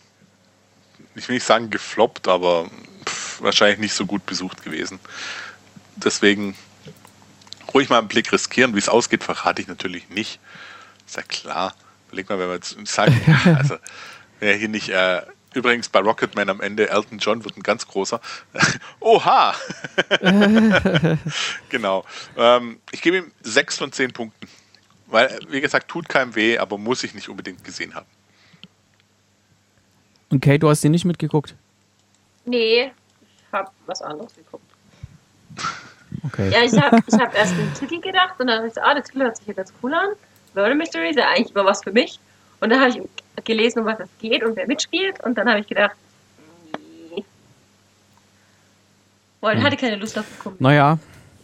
ich will nicht sagen gefloppt, aber pff, wahrscheinlich nicht so gut besucht gewesen. Deswegen ruhig mal einen Blick riskieren. Wie es ausgeht, verrate ich natürlich nicht. Ist ja klar. Überleg mal, wenn wir jetzt sagen, ja, also wer hier nicht... Äh, Übrigens bei Rocketman am Ende, Elton John wird ein ganz großer. Oha! Genau. Ähm, ich gebe ihm sechs von zehn Punkten. Weil, wie gesagt, tut keinem weh, aber muss ich nicht unbedingt gesehen haben. Und Kate, du hast den nicht mitgeguckt? Nee, ich habe was anderes geguckt. Okay. Ja, ich habe ich hab erst den Titel gedacht und dann habe ich gesagt, ah, der Titel hört sich jetzt cool an. Murder Mystery ist ja eigentlich immer was für mich. Und dann habe ich gelesen, um was es geht und wer mitspielt. Und dann habe ich gedacht, nee. Boah, ich hatte keine Lust auf den Kumpel. Naja,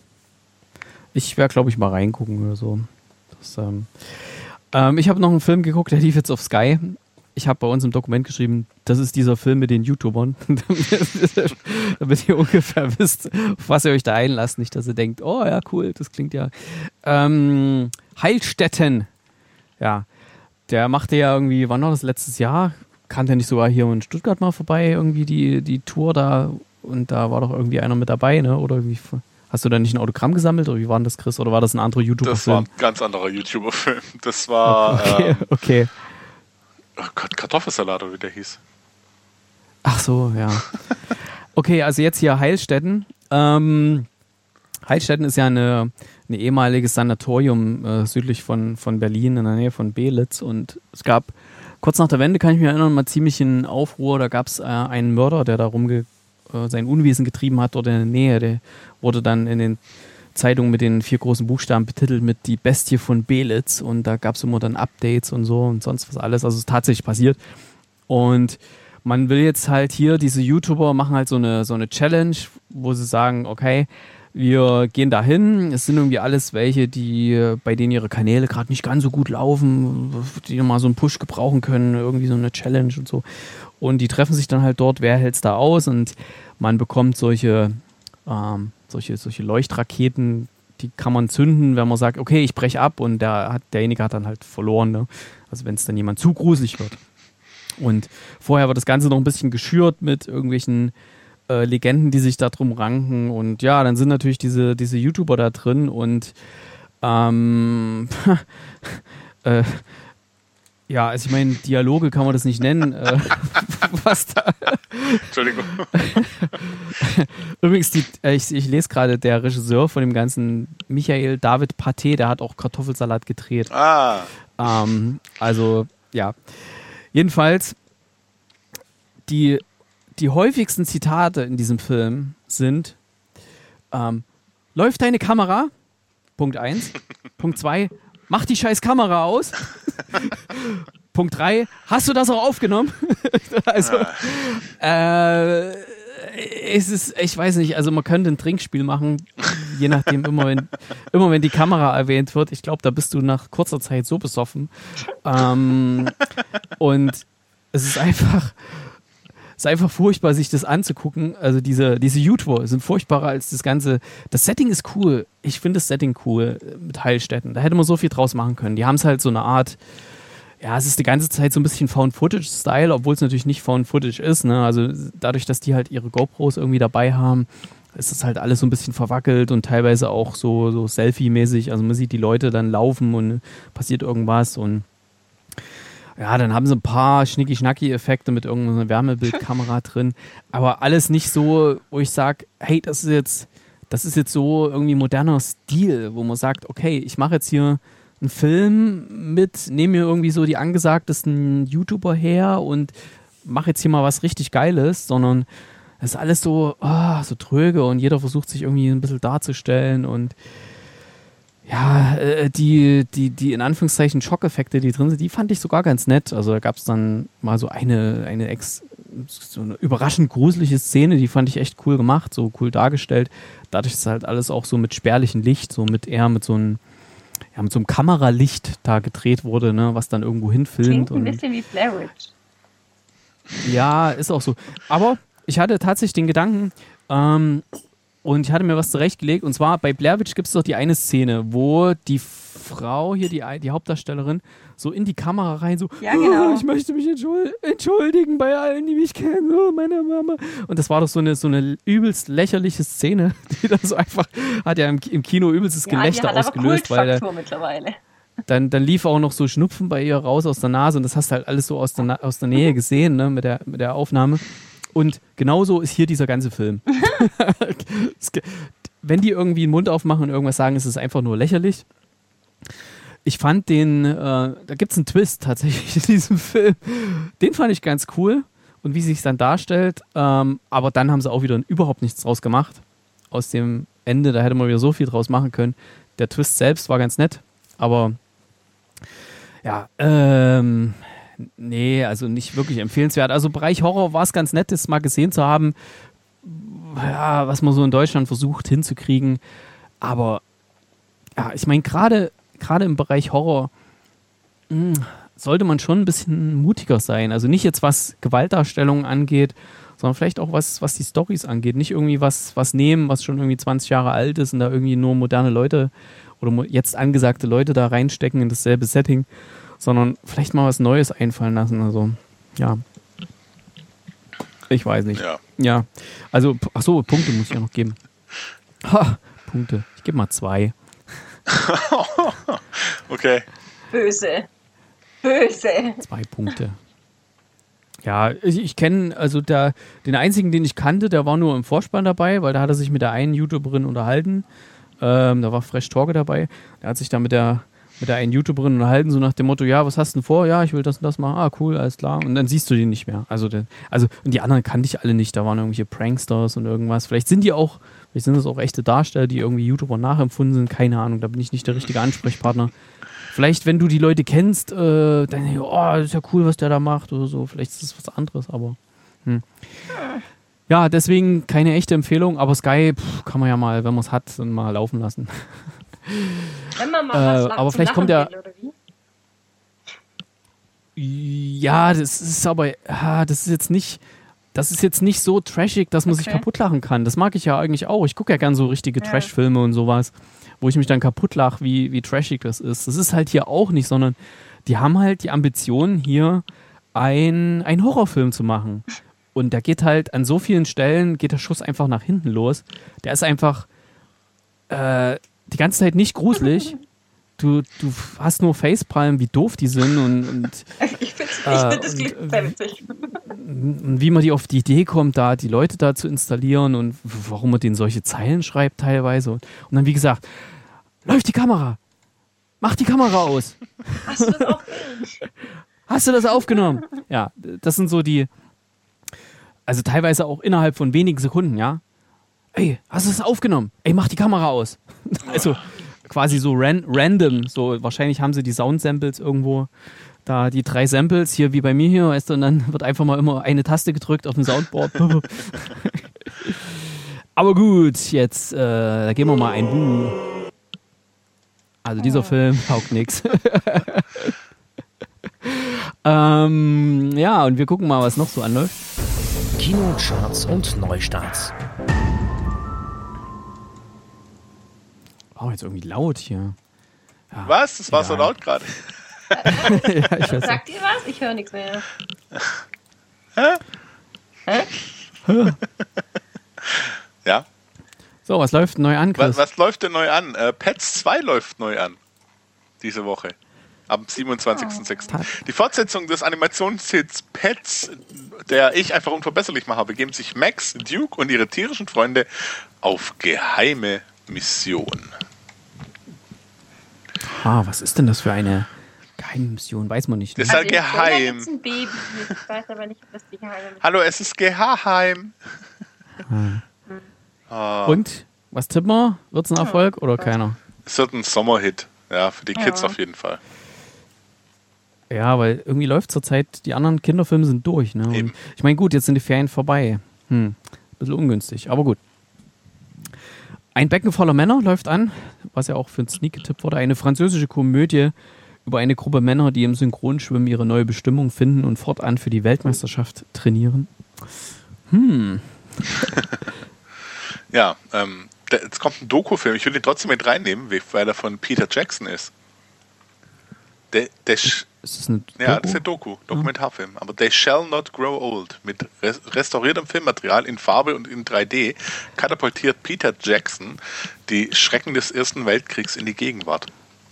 ich werde, glaube ich, mal reingucken oder so. Das, ähm, ähm, ich habe noch einen Film geguckt, der lief jetzt auf Sky. Ich habe bei uns im Dokument geschrieben, das ist dieser Film mit den YouTubern. Damit ihr ungefähr wisst, auf was ihr euch da einlasst. Nicht, dass ihr denkt, oh ja, cool, das klingt ja... Ähm, Heilstätten. Ja. Der machte ja irgendwie, wann war das, letztes Jahr? Kam der nicht sogar hier in Stuttgart mal vorbei, irgendwie die, die Tour da, und da war doch irgendwie einer mit dabei, ne? Oder wie, hast du da nicht ein Autogramm gesammelt, oder wie war denn das, Chris? Oder war das ein anderer YouTuber-Film? Das war ein ganz anderer YouTuber-Film. Das war, okay, ähm, okay. Oh Gott, Kartoffelsalat, oder wie der hieß. Ach so, ja. Okay, also jetzt hier Heilstätten. Ähm, Heilstätten ist ja eine, ein ehemaliges Sanatorium äh, südlich von, von Berlin, in der Nähe von Belitz. Und es gab, kurz nach der Wende, kann ich mich erinnern, mal ziemlich in Aufruhr. Da gab es äh, einen Mörder, der da rumge, äh, sein Unwesen getrieben hat dort in der Nähe. Der wurde dann in den Zeitungen mit den vier großen Buchstaben betitelt mit die Bestie von Belitz. Und da gab es immer dann Updates und so und sonst was alles. Also es ist tatsächlich passiert. Und man will jetzt halt hier, diese YouTuber machen halt so eine, so eine Challenge, wo sie sagen, okay, wir gehen da hin, es sind irgendwie alles welche, die bei denen ihre Kanäle gerade nicht ganz so gut laufen, die mal so einen Push gebrauchen können, irgendwie so eine Challenge und so. Und die treffen sich dann halt dort, wer hält es da aus, und man bekommt solche, ähm, solche, solche Leuchtraketen, die kann man zünden, wenn man sagt, okay, ich breche ab, und der hat, derjenige hat dann halt verloren, ne? Also wenn es dann jemand zu gruselig wird. Und vorher wird das Ganze noch ein bisschen geschürt mit irgendwelchen äh, Legenden, die sich da drum ranken. Und ja, dann sind natürlich diese, diese YouTuber da drin und ähm, äh, ja, also ich meine, Dialoge kann man das nicht nennen. äh, was da? Entschuldigung. Übrigens, die, äh, ich, ich lese gerade, der Regisseur von dem ganzen, Michael David Paté, der hat auch Kartoffelsalat gedreht. Ah. Ähm, also, ja. Jedenfalls, die, die häufigsten Zitate in diesem Film sind ähm, läuft deine Kamera? Punkt eins. Punkt zwei, mach die scheiß Kamera aus. Punkt drei, hast du das auch aufgenommen? Also, äh, es ist, ich weiß nicht, also man könnte ein Trinkspiel machen, je nachdem, immer wenn, immer wenn die Kamera erwähnt wird. Ich glaube, da bist du nach kurzer Zeit so besoffen. Ähm, und es ist einfach, es ist einfach furchtbar, sich das anzugucken. Also diese, diese YouTuber sind furchtbarer als das Ganze. Das Setting ist cool. Ich finde das Setting cool mit Heilstätten. Da hätte man so viel draus machen können. Die haben es halt so eine Art, ja, es ist die ganze Zeit so ein bisschen Found-Footage-Style, obwohl es natürlich nicht Found-Footage ist. Ne? Also dadurch, dass die halt ihre GoPros irgendwie dabei haben, ist das halt alles so ein bisschen verwackelt und teilweise auch so, so Selfie-mäßig. Also man sieht die Leute dann laufen und passiert irgendwas und ja, dann haben sie ein paar Schnicki-Schnacki-Effekte mit irgendeiner Wärmebildkamera drin, aber alles nicht so, wo ich sage, hey, das ist jetzt, das ist jetzt so irgendwie moderner Stil, wo man sagt, okay, ich mache jetzt hier einen Film mit, nehme mir irgendwie so die angesagtesten YouTuber her und mache jetzt hier mal was richtig Geiles, sondern es ist alles so, oh, so tröge und jeder versucht sich irgendwie ein bisschen darzustellen und ja, äh, die, die, die in Anführungszeichen Schockeffekte, die drin sind, die fand ich sogar ganz nett. Also da gab es dann mal so eine, eine, ex, so eine überraschend gruselige Szene, die fand ich echt cool gemacht, so cool dargestellt. Dadurch ist halt alles auch so mit spärlichem Licht, so mit eher mit so einem, ja, mit so einem Kameralicht da gedreht wurde, ne, was dann irgendwo hinfilmt. Klingt ein bisschen wie Blair Witch. Ja, ist auch so. Aber ich hatte tatsächlich den Gedanken, ähm, und ich hatte mir was zurechtgelegt, und zwar bei Blair Witch gibt es doch die eine Szene, wo die Frau hier, die, die Hauptdarstellerin, so in die Kamera rein, so, ja, genau. oh, ich möchte mich entschuldigen bei allen, die mich kennen, oh, meine Mama. Und das war doch so eine, so eine übelst lächerliche Szene, die da so einfach, hat ja im, im Kino übelstes ja, Gelächter die hat ausgelöst. Aber weil da, mittlerweile. Dann, dann lief auch noch so Schnupfen bei ihr raus aus der Nase und das hast du halt alles so aus der, aus der Nähe gesehen, ne, mit der, mit der Aufnahme. Und genauso ist hier dieser ganze Film. Wenn die irgendwie den Mund aufmachen und irgendwas sagen, ist es einfach nur lächerlich. Ich fand den, äh, da gibt es einen Twist tatsächlich in diesem Film. Den fand ich ganz cool und wie sich dann darstellt. Ähm, aber dann haben sie auch wieder überhaupt nichts draus gemacht. Aus dem Ende, da hätte man wieder so viel draus machen können. Der Twist selbst war ganz nett, aber ja, ähm, nee, also nicht wirklich empfehlenswert. Also Bereich Horror war es ganz nett, das mal gesehen zu haben, ja, was man so in Deutschland versucht hinzukriegen. Aber ja, ich meine, gerade gerade im Bereich Horror mh, sollte man schon ein bisschen mutiger sein. Also nicht jetzt, was Gewaltdarstellungen angeht, sondern vielleicht auch was, was die Storys angeht. Nicht irgendwie was, was nehmen, was schon irgendwie zwanzig Jahre alt ist und da irgendwie nur moderne Leute oder jetzt angesagte Leute da reinstecken in dasselbe Setting, sondern vielleicht mal was Neues einfallen lassen. Also, ja. Ich weiß nicht. Ja. Ja. Also, achso, Punkte muss ich ja noch geben. Ha, Punkte. Ich gebe mal zwei. Okay. Böse. Böse. Zwei Punkte. Ja, ich, ich kenne, also der, den einzigen, den ich kannte, der war nur im Vorspann dabei, weil da hat er sich mit der einen YouTuberin unterhalten. Ähm, da war Fresh Torge dabei. Der hat sich da mit der mit der einen YouTuberin unterhalten, so nach dem Motto, ja, was hast du denn vor? Ja, ich will das und das machen. Ah, cool, alles klar. Und dann siehst du die nicht mehr. Also, den, also und die anderen kannte ich alle nicht. Da waren irgendwelche Pranksters und irgendwas. Vielleicht sind die auch, vielleicht sind das auch echte Darsteller, die irgendwie YouTuber nachempfunden sind. Keine Ahnung, da bin ich nicht der richtige Ansprechpartner. Vielleicht, wenn du die Leute kennst, äh, dann, oh, das ist ja cool, was der da macht oder so. Vielleicht ist das was anderes, aber hm. Ja, deswegen keine echte Empfehlung, aber Sky pff, kann man ja mal, wenn man es hat, dann mal laufen lassen. Wenn man mal äh, was aber vielleicht kommt der. will, oder wie? Ja, das ist aber, ah, das ist jetzt nicht, das ist jetzt nicht so trashig, dass man Okay. sich kaputt lachen kann. Das mag ich ja eigentlich auch. Ich gucke ja gern so richtige Ja. Trash-Filme und sowas, wo ich mich dann kaputt lache, wie, wie trashig das ist. Das ist halt hier auch nicht, sondern die haben halt die Ambition, hier ein, ein Horrorfilm zu machen. Und der geht halt an so vielen Stellen, geht der Schuss einfach nach hinten los. Der ist einfach äh, die ganze Zeit nicht gruselig. Du, du hast nur Facepalm, wie doof die sind und, und, Ich finde ich Äh, find das klingt und, sehr äh, witzig. und wie man die auf die Idee kommt, da die Leute da zu installieren und warum man denen solche Zeilen schreibt teilweise. Und, und dann, wie gesagt, läuft die Kamera. Mach die Kamera aus. Hast du das auch gesehen? Hast du das aufgenommen? Ja, das sind so die, also teilweise auch innerhalb von wenigen Sekunden, ja. Ey, hast du das aufgenommen? Ey, mach die Kamera aus. Also quasi so ran, random, so wahrscheinlich haben sie die Sound-Samples irgendwo, da die drei Samples, hier wie bei mir hier, weißt du, und dann wird einfach mal immer eine Taste gedrückt auf dem Soundboard. Aber gut, jetzt äh, geben wir mal ein Buh. Also dieser Film taugt nix. ähm, ja, und wir gucken mal, was noch so anläuft. Kinocharts und Neustarts. Oh, jetzt irgendwie laut hier. Ja, Was? Das war so egal. laut gerade. ja, ich weiß Sagt ihr was? Ich höre nichts mehr. Ja. So, was läuft neu an, Chris? Was, was läuft denn neu an? Äh, Pets zwei läuft neu an. Diese Woche. Am siebenundzwanzigsten sechsten Die Fortsetzung des Animationshits Pets, der ich einfach unverbesserlich mache, begeben sich Max, Duke und ihre tierischen Freunde auf geheime Mission. Ah, was ist denn das für eine Geheimmission? Weiß man nicht. Ne? Das ist halt Also ich kenne geheim. jetzt ein Baby. Ich weiß aber nicht, ob das die geheime Mission Hallo, es ist geheim. Ah. Und? Was tippen wir? Wird es ein Erfolg oder keiner? Es wird ein Sommerhit. Ja, für die Kids Ja. auf jeden Fall. Ja, weil irgendwie läuft zurzeit, die anderen Kinderfilme sind durch. Ne? Eben. Und ich meine, gut, jetzt sind die Ferien vorbei. Hm, bisschen ungünstig, aber gut. Ein Becken voller Männer läuft an, was ja auch für einen Sneak getippt wurde. Eine französische Komödie über eine Gruppe Männer, die im Synchronschwimmen ihre neue Bestimmung finden und fortan für die Weltmeisterschaft trainieren. Hm. Ja, ähm, der, jetzt kommt ein Doku-Film. Ich will den trotzdem mit reinnehmen, weil er von Peter Jackson ist. Der, der sch- Ist das eine ja, Doku? das ist ein Doku, Dokumentarfilm. Aber They Shall Not Grow Old. Mit res- restauriertem Filmmaterial in Farbe und in drei D katapultiert Peter Jackson die Schrecken des Ersten Weltkriegs in die Gegenwart.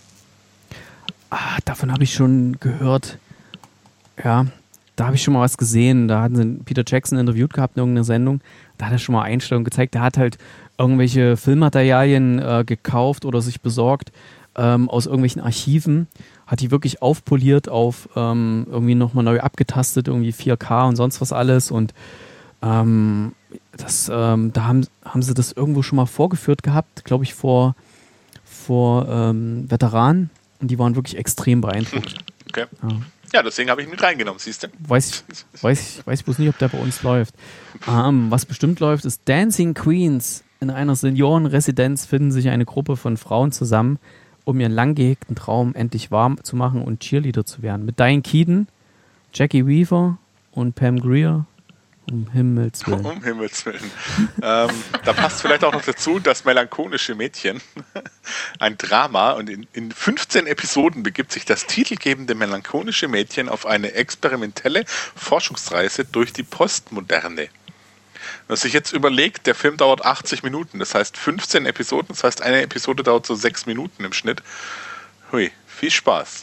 Ah, davon habe ich schon gehört. Ja, da habe ich schon mal was gesehen. Da hatten sie Peter Jackson interviewt gehabt in irgendeiner Sendung. Da hat er schon mal Einstellungen gezeigt. Der hat halt irgendwelche Filmmaterialien äh, gekauft oder sich besorgt ähm, aus irgendwelchen Archiven. Hat die wirklich aufpoliert auf ähm, irgendwie nochmal neu abgetastet, irgendwie vier K und sonst was alles. Und ähm, das, ähm, da haben, haben sie das irgendwo schon mal vorgeführt gehabt, glaube ich, vor, vor ähm, Veteranen. Und die waren wirklich extrem beeindruckt. Okay. Ja. Ja, deswegen habe ich ihn mit reingenommen, siehst du? Weiß ich, weiß, ich, weiß ich bloß nicht, ob der bei uns läuft. Ähm, was bestimmt läuft, ist Dancing Queens. In einer Seniorenresidenz finden sich eine Gruppe von Frauen zusammen, um ihren lang gehegten Traum endlich warm zu machen und Cheerleader zu werden. Mit Diane Keaton, Jackie Weaver und Pam Grier. Um Himmels Willen. Um Himmels Willen. ähm, da passt vielleicht auch noch dazu, das melancholische Mädchen. Ein Drama, und in, in fünfzehn Episoden begibt sich das titelgebende melancholische Mädchen auf eine experimentelle Forschungsreise durch die Postmoderne. Wenn man sich jetzt überlegt, der Film dauert achtzig Minuten, das heißt fünfzehn Episoden, das heißt eine Episode dauert so sechs Minuten im Schnitt. Hui, viel Spaß.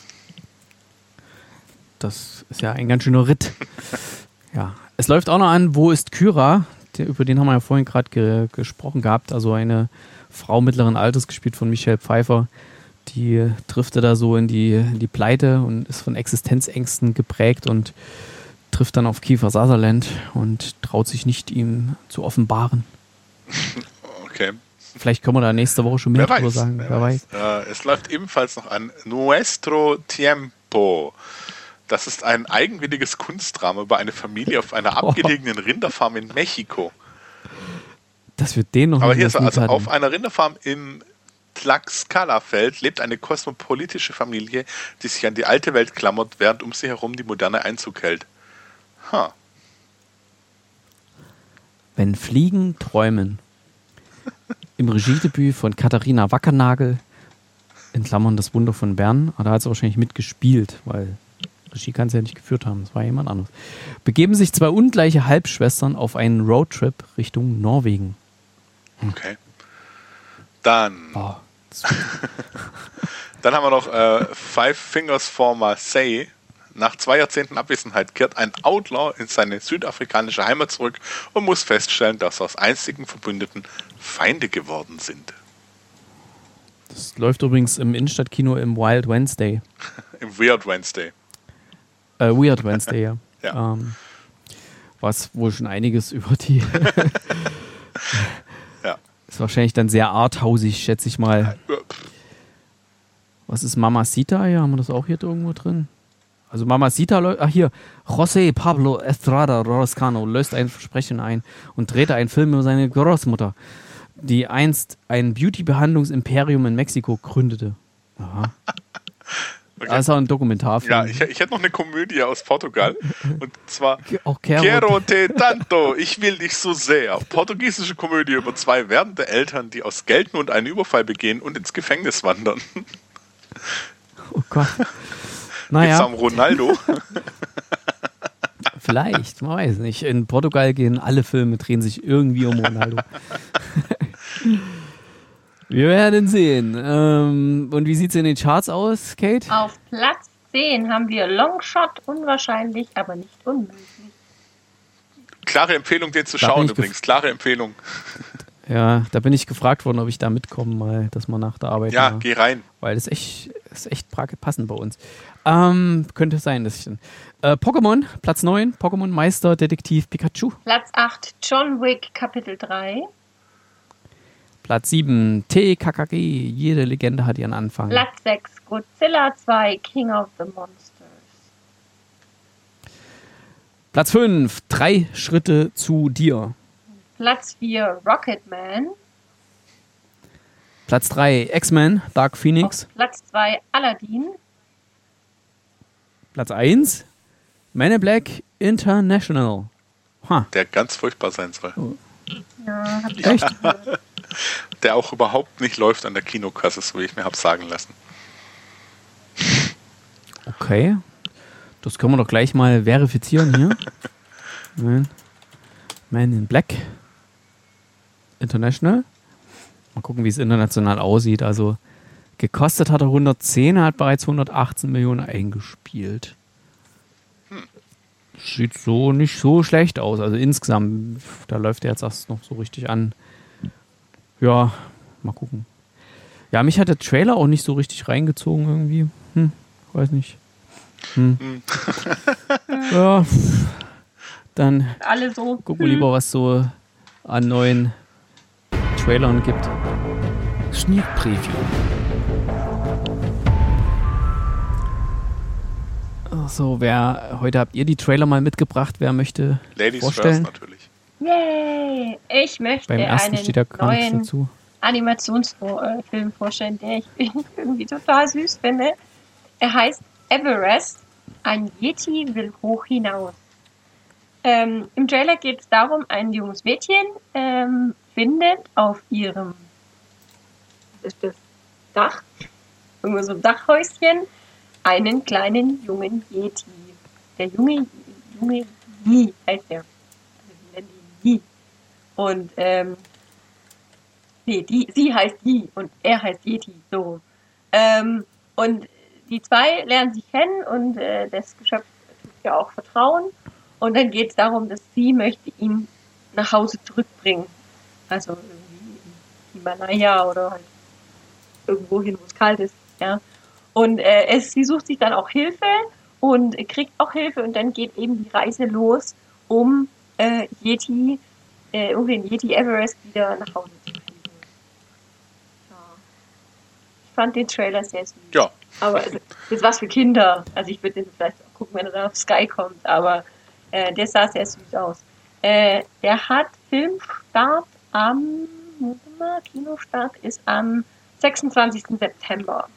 Das ist ja ein ganz schöner Ritt. Ja. Es läuft auch noch an, Wo ist Kyra? Der, über den haben wir ja vorhin gerade ge- gesprochen gehabt. Also eine Frau mittleren Alters, gespielt von Michelle Pfeiffer. Die driftet da so in die, in die Pleite und ist von Existenzängsten geprägt und trifft dann auf Kiefer Sutherland und traut sich nicht, ihm zu offenbaren. Okay. Vielleicht können wir da nächste Woche schon mehr Wer drüber weiß, sagen. wer Wer weiß. weiß. Äh, es läuft ebenfalls noch an Nuestro Tiempo. Das ist ein eigenwilliges Kunstdrama über eine Familie auf einer abgelegenen Rinderfarm in Mexiko. Dass wir den noch Aber nicht hier ist er, also hatten. auf einer Rinderfarm in Tlaxcala-Feld lebt eine kosmopolitische Familie, die sich an die alte Welt klammert, während um sie herum die Moderne Einzug hält. Ha. Wenn Fliegen träumen. Im Regiedebüt von Katharina Wackernagel, in Klammern Das Wunder von Bern, aber da hat sie wahrscheinlich mitgespielt, weil Regie kann sie ja nicht geführt haben, das war jemand anderes. Begeben sich zwei ungleiche Halbschwestern auf einen Roadtrip Richtung Norwegen. Okay. Dann, Oh, dann haben wir noch äh, Five Fingers for Marseille. Nach zwei Jahrzehnten Abwesenheit kehrt ein Outlaw in seine südafrikanische Heimat zurück und muss feststellen, dass aus einstigen Verbündeten Feinde geworden sind. das läuft übrigens im Innenstadtkino im Wild Wednesday. Im Weird Wednesday. Äh, Weird Wednesday, ja. Ja. Ähm, was wohl schon einiges über die... Ja. Ist wahrscheinlich dann sehr arthausig, schätze ich mal. Was ist Mamacita? Ja, haben wir das auch hier irgendwo drin? Also Mamacita, lö- ach hier, José Pablo Estrada Roscano löst ein Versprechen ein und drehte einen Film über seine Großmutter, die einst ein Beauty-Behandlungsimperium in Mexiko gründete. Aha. Okay. Das ist auch ein Dokumentarfilm. Ja, ich, ich hätte noch eine Komödie aus Portugal. Und zwar Auch Quero- Quero te tanto, ich will dich so sehr. Portugiesische Komödie über zwei werdende Eltern, die aus Geldnot einen Überfall begehen und ins Gefängnis wandern. Oh Gott. Geht's Naja, am Ronaldo? vielleicht, man weiß nicht. In Portugal gehen alle Filme, drehen sich irgendwie um Ronaldo. Wir werden sehen. Ähm, und wie sieht es in den Charts aus, Kate? Auf Platz zehn haben wir Longshot, unwahrscheinlich, aber nicht unmöglich. Klare Empfehlung, den zu Da bin schauen ich übrigens. Klare Empfehlung. Ja, da bin ich gefragt worden, ob ich da mitkomme, mal, dass man nach der Arbeit. Ja, mal, geh rein. weil das echt, ist echt pra- passend bei uns. Ähm, könnte sein, dass ich dann. Äh, Pokémon, Platz neun, Pokémon Meister Detektiv Pikachu. Platz acht, John Wick, Kapitel drei. Platz sieben, T K K G, jede Legende hat ihren Anfang. Platz sechs, Godzilla zwei, King of the Monsters. Platz fünf, drei Schritte zu dir. Platz vier, Rocketman. Platz drei, X-Men, Dark Phoenix. Auf Platz zwei, Aladdin. Platz eins, Man in Black International. Ha, Der ganz furchtbar sein soll. Ja, hab ich echt? auch gehört. Der auch überhaupt nicht läuft an der Kinokasse, so wie ich mir habe sagen lassen. Okay. Das können wir doch gleich mal verifizieren hier. Man, Man in Black International. Mal gucken, wie es international aussieht. Also gekostet hat er hundertzehn, er hat bereits hundertachtzehn Millionen eingespielt. Sieht so nicht so schlecht aus. Also insgesamt, da läuft er jetzt erst noch so richtig an. Ja, mal gucken. Ja, mich hat der Trailer auch nicht so richtig reingezogen irgendwie. Hm, weiß nicht. Hm. Ja, dann Alle so. gucken wir lieber, was so an neuen Trailern gibt. Sneak Preview. So, wer, heute habt ihr die Trailer mal mitgebracht, wer möchte Ladies vorstellen? first natürlich. Yay! Ich möchte Beim ersten einen steht da gar nichts neuen dazu. Animationsfilm vorstellen, der ich irgendwie total süß finde. Er heißt Everest. Ein Yeti will hoch hinaus. Ähm, Im Trailer geht es darum, ein junges Mädchen ähm, findet auf ihrem was ist das, Dach, irgendwo so ein Dachhäuschen, einen kleinen jungen Yeti. Der junge, junge Yi heißt der. Also die nennen ihn Yi. Und, ähm, nee, die, sie heißt Yi und er heißt Yeti, so. Ähm, und die zwei lernen sich kennen und äh, das Geschöpf tut ja auch Vertrauen. Und dann geht es darum, dass sie möchte ihn nach Hause zurückbringen. Also irgendwie in Himalaya oder halt irgendwo hin, wo es kalt ist. Ja. Und äh, es, sie sucht sich dann auch Hilfe und kriegt auch Hilfe und dann geht eben die Reise los, um äh, Yeti, äh, um den Yeti Everest wieder nach Hause zu kriegen. Ja. Ich fand den Trailer sehr süß. Ja, Aber es ist was für Kinder. Also ich würde den vielleicht auch gucken, wenn er dann auf Sky kommt. Aber äh, der sah sehr süß aus. Äh, der hat Filmstart am, warte mal, Kinostart ist am sechsundzwanzigsten September.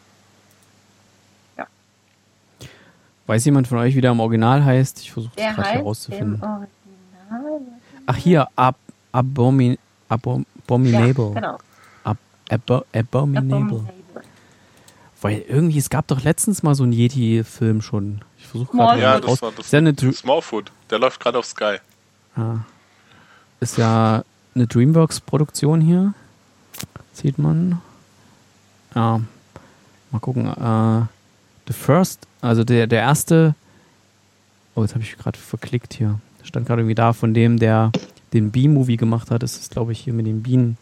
Weiß jemand von euch, wie der im Original heißt? Ich versuche das Der gerade hier heißt im rauszufinden. Original. Ach, hier, Ab Abomin Abo Abominable. Ja, genau. Ab Abo Abominable. Weil irgendwie, es gab doch letztens mal so einen Yeti-Film schon. Ich versuche gerade ja mal das raus. war das Ist ja eine Dr- Smallfoot. Der läuft gerade auf Sky. Ah. Ist ja eine Dreamworks-Produktion hier. Sieht man. Ja. Mal gucken. Äh, The First, also der, der erste. Oh, jetzt habe ich gerade verklickt hier. Stand gerade irgendwie da von dem, der den Bee-Movie gemacht hat. Das ist, glaube ich, hier mit den Bienen.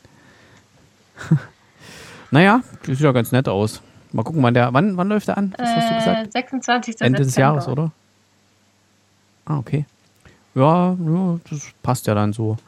Naja, das sieht ja ganz nett aus. Mal gucken, wann der. Wann, wann läuft der an? Was hast du gesagt? Äh, sechsundzwanzigsten Ende des September. Jahres, oder? Ah, okay. Ja, ja, das passt ja dann so.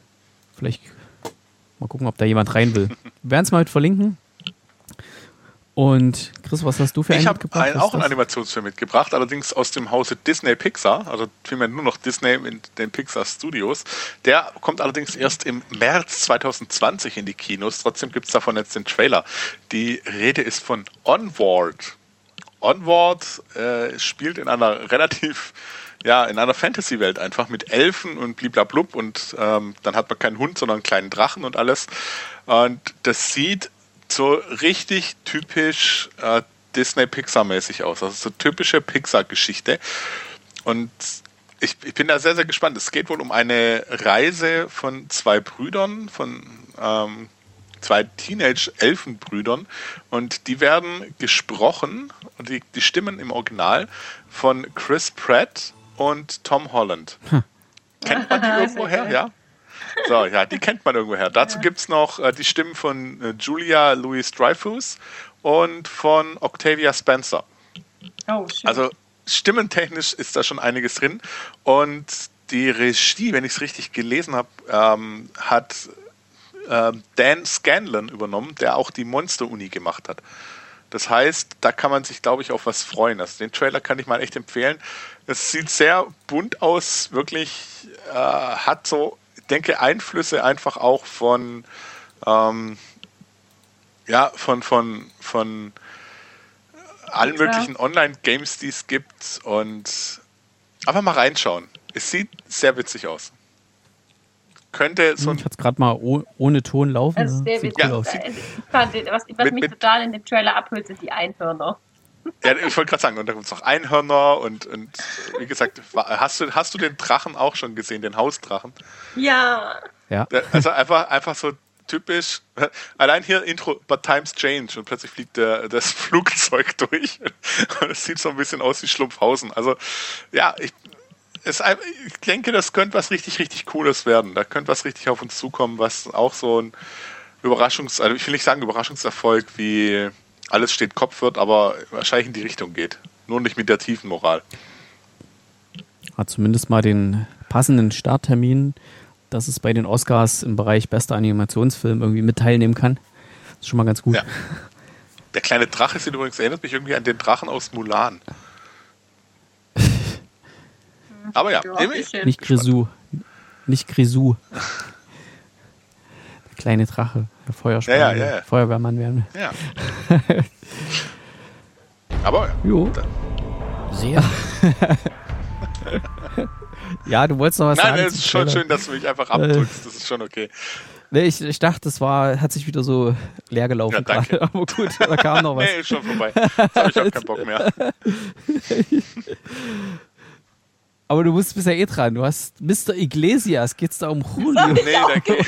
Vielleicht mal gucken, ob da jemand rein will. Wir werden es mal mit verlinken. Und Chris, was hast du für einen Ich habe mitgebracht? einen, Was auch ist einen das? Animationsfilm mitgebracht, allerdings aus dem Hause Disney Pixar, also vielmehr nur noch Disney in den Pixar Studios. Der kommt allerdings erst im März zwanzig zwanzig in die Kinos, trotzdem gibt es davon jetzt den Trailer. Die Rede ist von Onward. Onward äh, spielt in einer relativ, ja, in einer Fantasy-Welt einfach mit Elfen und bliblablub und ähm, dann hat man keinen Hund, sondern einen kleinen Drachen und alles. Und das sieht so richtig typisch äh, Disney-Pixar-mäßig aus. Also so typische Pixar-Geschichte. Und ich, ich bin da sehr, sehr gespannt. Es geht wohl um eine Reise von zwei Brüdern, von ähm, zwei Teenage-Elfenbrüdern. Und die werden gesprochen, und die, die Stimmen im Original, von Chris Pratt und Tom Holland. Hm. Kennt man die irgendwoher? Ja. So, ja, die kennt man irgendwoher. Dazu gibt es noch äh, die Stimmen von äh, Julia Louis-Dreyfus und von Octavia Spencer. Oh, schön. Also stimmentechnisch ist da schon einiges drin. Und die Regie, wenn ich es richtig gelesen habe, ähm, hat äh, Dan Scanlon übernommen, der auch die Monster-Uni gemacht hat. Das heißt, da kann man sich, glaube ich, auf was freuen. Also den Trailer kann ich mal echt empfehlen. Es sieht sehr bunt aus, wirklich äh, hat so, ich denke, Einflüsse einfach auch von ähm, ja, von, von, von allen ja. möglichen Online-Games, die es gibt, und einfach mal reinschauen. Es sieht sehr witzig aus. Könnte so ein ich hatte es gerade mal oh, ohne Ton laufen. Also sehr Sieht witzig. cool aus. Ich fand, was was Mit- mich mit- total in dem Trailer abholt, sind die Einhörner. Ja, ich wollte gerade sagen, und da gibt es noch Einhörner und, und wie gesagt, wa- hast du, hast du den Drachen auch schon gesehen, den Hausdrachen? Ja. Ja. Der, also einfach, einfach so typisch, allein hier Intro, but times change, und plötzlich fliegt der, das Flugzeug durch und es sieht so ein bisschen aus wie Schlumpfhausen. Also ja, ich, es, ich denke, das könnte was richtig, richtig Cooles werden. Da könnte was richtig auf uns zukommen, was auch so ein Überraschungs-, also ich will nicht sagen Überraschungserfolg wie Alles steht Kopf wird, aber wahrscheinlich in die Richtung geht. Nur nicht mit der tiefen Moral. Hat zumindest mal den passenden Starttermin, dass es bei den Oscars im Bereich bester Animationsfilm irgendwie mit teilnehmen kann. Das ist schon mal ganz gut. Ja. Der kleine Drache sieht übrigens, erinnert mich irgendwie an den Drachen aus Mulan. Aber ja, Ja, im- bisschen. Nicht Grisou. Nicht Grisou. Der kleine Drache. Der Feuerspanner. Ja, ja, ja, ja. Feuerwehrmann werden. ja. Aber Jo. Sehr Ja, du wolltest noch was nein, sagen. es zum ist schon Trailer. schön, dass du mich einfach abdrückst. Das ist schon okay. Nee, ich, ich dachte, das war, hat sich wieder so leer gelaufen Ja, danke. gerade. Aber gut, da kam noch was. Nee, ist schon vorbei. Jetzt habe ich auch keinen Bock mehr. Aber du bist bisher eh dran. Du hast Mister Iglesias. Geht's da um Julio? Nee, da geht.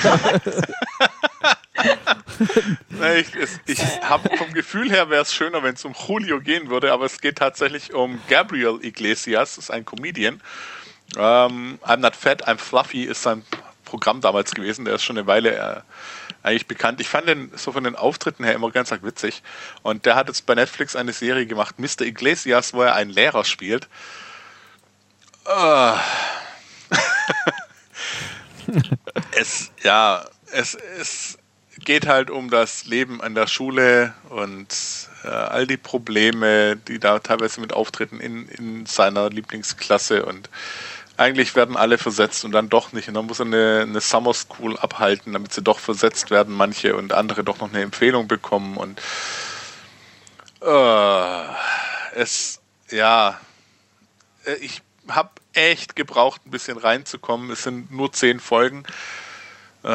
Nee, ich es- ich habe vom Gefühl her, wäre es schöner, wenn es um Julio gehen würde, aber es geht tatsächlich um Gabriel Iglesias, das ist ein Comedian. Ähm, I'm Not Fat, I'm Fluffy ist sein Programm damals gewesen, der ist schon eine Weile äh, eigentlich bekannt. Ich fand den so von den Auftritten her immer ganz arg witzig, und der hat jetzt bei Netflix eine Serie gemacht, Mister Iglesias, wo er einen Lehrer spielt. Ah. es, ja, es, es geht halt um das Leben an der Schule und äh, all die Probleme, die da teilweise mit auftreten in, in seiner Lieblingsklasse, und eigentlich werden alle versetzt und dann doch nicht, und dann muss er eine, eine Summer School abhalten, damit sie doch versetzt werden, manche, und andere doch noch eine Empfehlung bekommen, und äh, es, ja, äh, ich habe echt gebraucht, ein bisschen reinzukommen. Es sind nur zehn Folgen. Äh,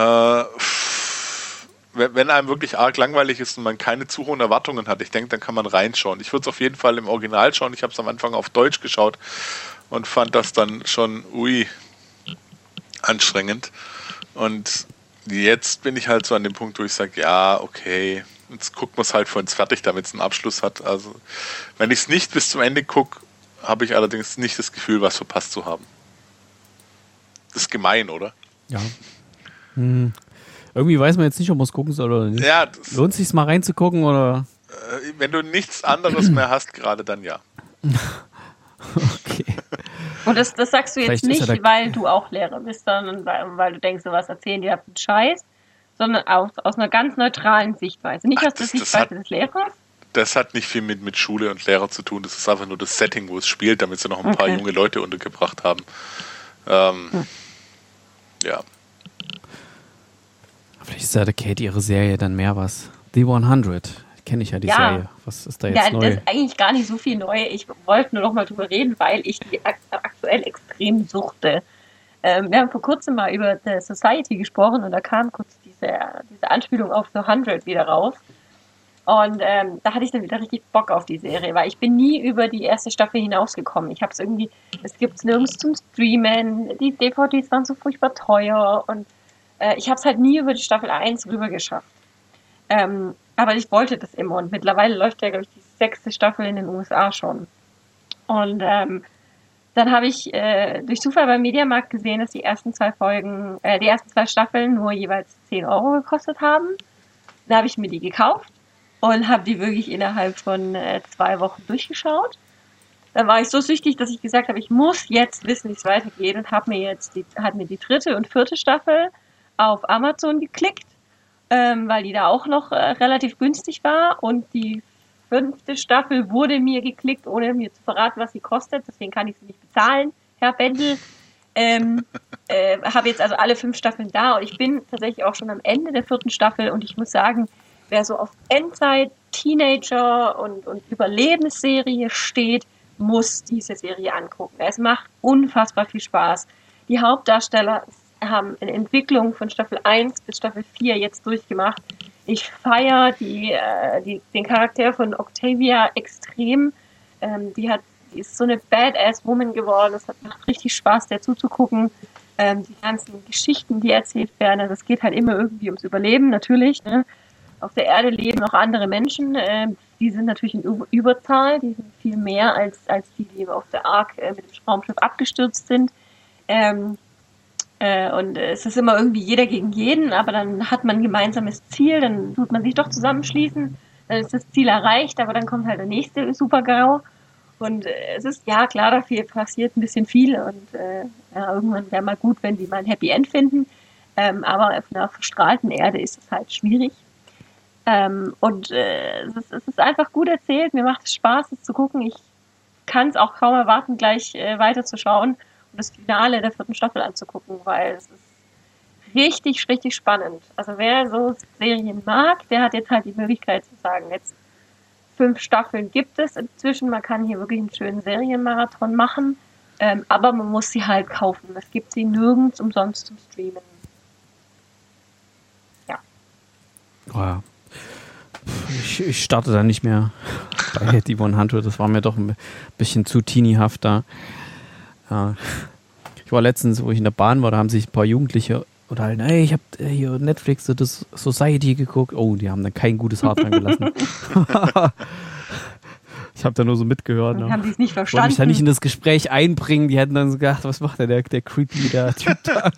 wenn wenn einem wirklich arg langweilig ist und man keine zu hohen Erwartungen hat, ich denke, dann kann man reinschauen. Ich würde es auf jeden Fall im Original schauen. Ich habe es am Anfang auf Deutsch geschaut und fand das dann schon, ui, anstrengend. Und jetzt bin ich halt so an dem Punkt, wo ich sage, ja, okay, jetzt guckt man es halt von uns fertig, damit es einen Abschluss hat. Also, wenn ich es nicht bis zum Ende gucke, habe ich allerdings nicht das Gefühl, was verpasst zu haben. Das ist gemein, oder? Ja. Hm. Irgendwie weiß man jetzt nicht, ob man es gucken soll oder nicht. Ja, das, Lohnt es sich mal reinzugucken oder? äh, wenn du nichts anderes mehr hast, gerade dann ja. Okay. Und das, das sagst du jetzt Vielleicht ist nicht, er da- weil du auch Lehrer bist, sondern weil, weil du denkst, so was erzählen die habt einen Scheiß, sondern aus, aus einer ganz neutralen Sichtweise. Nicht Ach, aus der das- das Sichtweise hat- des Lehrers. das hat nicht viel mit, mit Schule und Lehrer zu tun. Das ist einfach nur das Setting, wo es spielt, damit sie noch ein paar Okay. junge Leute untergebracht haben. Ähm, Hm. Ja. Vielleicht ist ja der Kate ihre Serie dann mehr was. The hundert. Kenne ich ja die Ja. Serie. Was ist da jetzt Ja, neu? das ist eigentlich gar nicht so viel neu. Ich wollte nur noch mal drüber reden, weil ich die ak aktuell extrem suchte. Ähm, wir haben vor kurzem mal über The Society gesprochen und da kam kurz diese, diese Anspielung auf The hundert wieder raus. Und ähm, da hatte ich dann wieder richtig Bock auf die Serie, weil ich bin nie über die erste Staffel hinausgekommen. Ich habe es irgendwie, es gibt es nirgends zum Streamen, die D V Ds waren so furchtbar teuer und äh, ich habe es halt nie über die Staffel eins rüber geschafft. Ähm, aber ich wollte das immer und mittlerweile läuft ja, glaube ich, die sechste Staffel in den U S A schon. Und ähm, dann habe ich äh, durch Zufall beim Mediamarkt gesehen, dass die ersten zwei Folgen, äh, die ersten zwei Staffeln nur jeweils zehn Euro gekostet haben. Dann habe ich mir die gekauft und habe die wirklich innerhalb von äh, zwei Wochen durchgeschaut. Dann war ich so süchtig, dass ich gesagt habe, ich muss jetzt wissen, wie es weitergeht und habe mir jetzt die, hat mir die dritte und vierte Staffel auf Amazon geklickt, ähm, weil die da auch noch äh, relativ günstig war und die fünfte Staffel wurde mir geklickt, ohne mir zu verraten, was sie kostet. Deswegen kann ich sie nicht bezahlen, Herr Bendel. Ähm, äh, habe jetzt also alle fünf Staffeln da und ich bin tatsächlich auch schon am Ende der vierten Staffel und ich muss sagen, wer so auf Endzeit, Teenager und, und Überlebensserie steht, muss diese Serie angucken. Es macht unfassbar viel Spaß. Die Hauptdarsteller haben eine Entwicklung von Staffel eins bis Staffel vier jetzt durchgemacht. Ich feiere die, äh, die, den Charakter von Octavia extrem. Ähm, die, hat, die ist so eine Badass-Woman geworden. Es hat macht richtig Spaß, der zuzugucken. Ähm, die ganzen Geschichten, die erzählt werden, das geht halt immer irgendwie ums Überleben, natürlich. Ne? Auf der Erde leben auch andere Menschen. Äh, die sind natürlich in Über- Überzahl. Die sind viel mehr als, als die, die auf der Ark äh, mit dem Raumschiff abgestürzt sind. Ähm, äh, und äh, es ist immer irgendwie jeder gegen jeden, aber dann hat man ein gemeinsames Ziel, dann tut man sich doch zusammenschließen, dann ist das Ziel erreicht, aber dann kommt halt der nächste Super-GAU. Und äh, es ist, ja klar, dafür passiert ein bisschen viel und äh, ja, irgendwann wäre mal gut, wenn die mal ein Happy End finden. Ähm, aber auf einer verstrahlten Erde ist es halt schwierig. Ähm, und äh, es, ist, es ist einfach gut erzählt, mir macht es Spaß, es zu gucken. Ich kann es auch kaum erwarten, gleich äh, weiterzuschauen und das Finale der vierten Staffel anzugucken, weil es ist richtig, richtig spannend. Also wer so Serien mag, der hat jetzt halt die Möglichkeit zu sagen, jetzt fünf Staffeln gibt es inzwischen, man kann hier wirklich einen schönen Serienmarathon machen, ähm, aber man muss sie halt kaufen. Es gibt sie nirgends umsonst zum Streamen. Ja. Oh ja. Ich, ich starte da nicht mehr bei The hundert. Das war mir doch ein bisschen zu teenie-haft da. Ja. Ich war letztens, wo ich in der Bahn war, da haben sich ein paar Jugendliche unterhalten, hey, ich habe hier Netflix so das Society geguckt. Oh, die haben da kein gutes Haar dran gelassen. Ich habe da nur so mitgehört. Dann ne? haben sie es nicht Ich wollte verstanden. mich da nicht in das Gespräch einbringen. Die hätten dann so gedacht, was macht der, der, der creepy, der Typ da?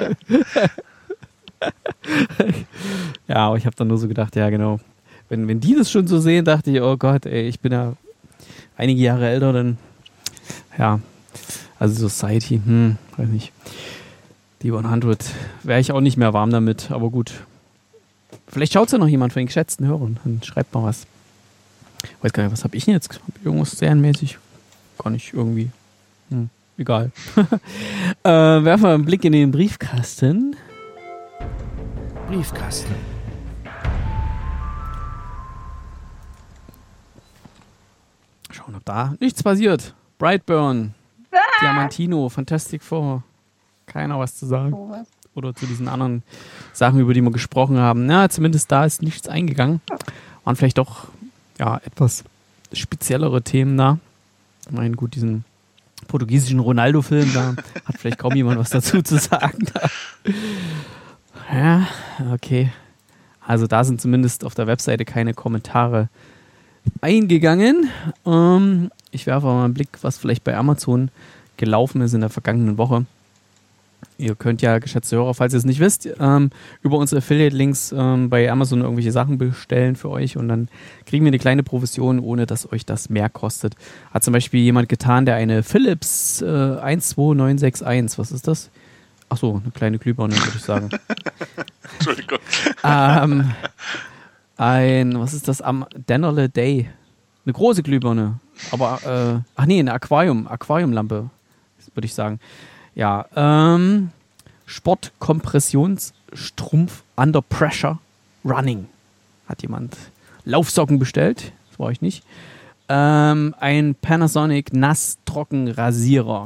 Ja, aber ich habe dann nur so gedacht, ja genau. Wenn, wenn die das schon so sehen, dachte ich, oh Gott, ey, ich bin ja einige Jahre älter, dann ja, also Society, hm, weiß nicht. Die hundert wäre ich auch nicht mehr warm damit, aber gut. Vielleicht schaut ja noch jemand von den geschätzten Hörern, dann schreibt mal was. Weiß gar nicht, was habe ich denn jetzt? Irgendwas serienmäßig? Gar nicht irgendwie. Hm, egal. äh, werfen wir einen Blick in den Briefkasten. Briefkasten. Schauen, ob da nichts passiert. Brightburn, Ah! Diamantino, Fantastic Four. Keiner was zu sagen. Oh, was? Oder zu diesen anderen Sachen, über die wir gesprochen haben. Na, zumindest da ist nichts eingegangen. Waren vielleicht doch ja, etwas speziellere Themen da. Ich meine, gut, diesen portugiesischen Ronaldo-Film, da hat vielleicht kaum jemand was dazu zu sagen. Ja, okay. Also da sind zumindest auf der Webseite keine Kommentare eingegangen. Ähm, ich werfe mal einen Blick, was vielleicht bei Amazon gelaufen ist in der vergangenen Woche. Ihr könnt ja, geschätzte Hörer, falls ihr es nicht wisst, ähm, über unsere Affiliate-Links ähm, bei Amazon irgendwelche Sachen bestellen für euch und dann kriegen wir eine kleine Provision, ohne dass euch das mehr kostet. Hat zum Beispiel jemand getan, der eine Philips äh, eins zwei neun sechs eins, was ist das? Achso, eine kleine Glühbirne, würde ich sagen. Entschuldigung. ähm, ein, was ist das, am Dennerle Day Eine große Glühbirne. Aber, äh, ach nee, eine Aquarium, Aquariumlampe, würde ich sagen. Ja, ähm, Sportkompressionsstrumpf Under Pressure Running. Hat jemand Laufsocken bestellt? Das war ich nicht. Ähm, ein Panasonic Nass-Trocken-Rasierer.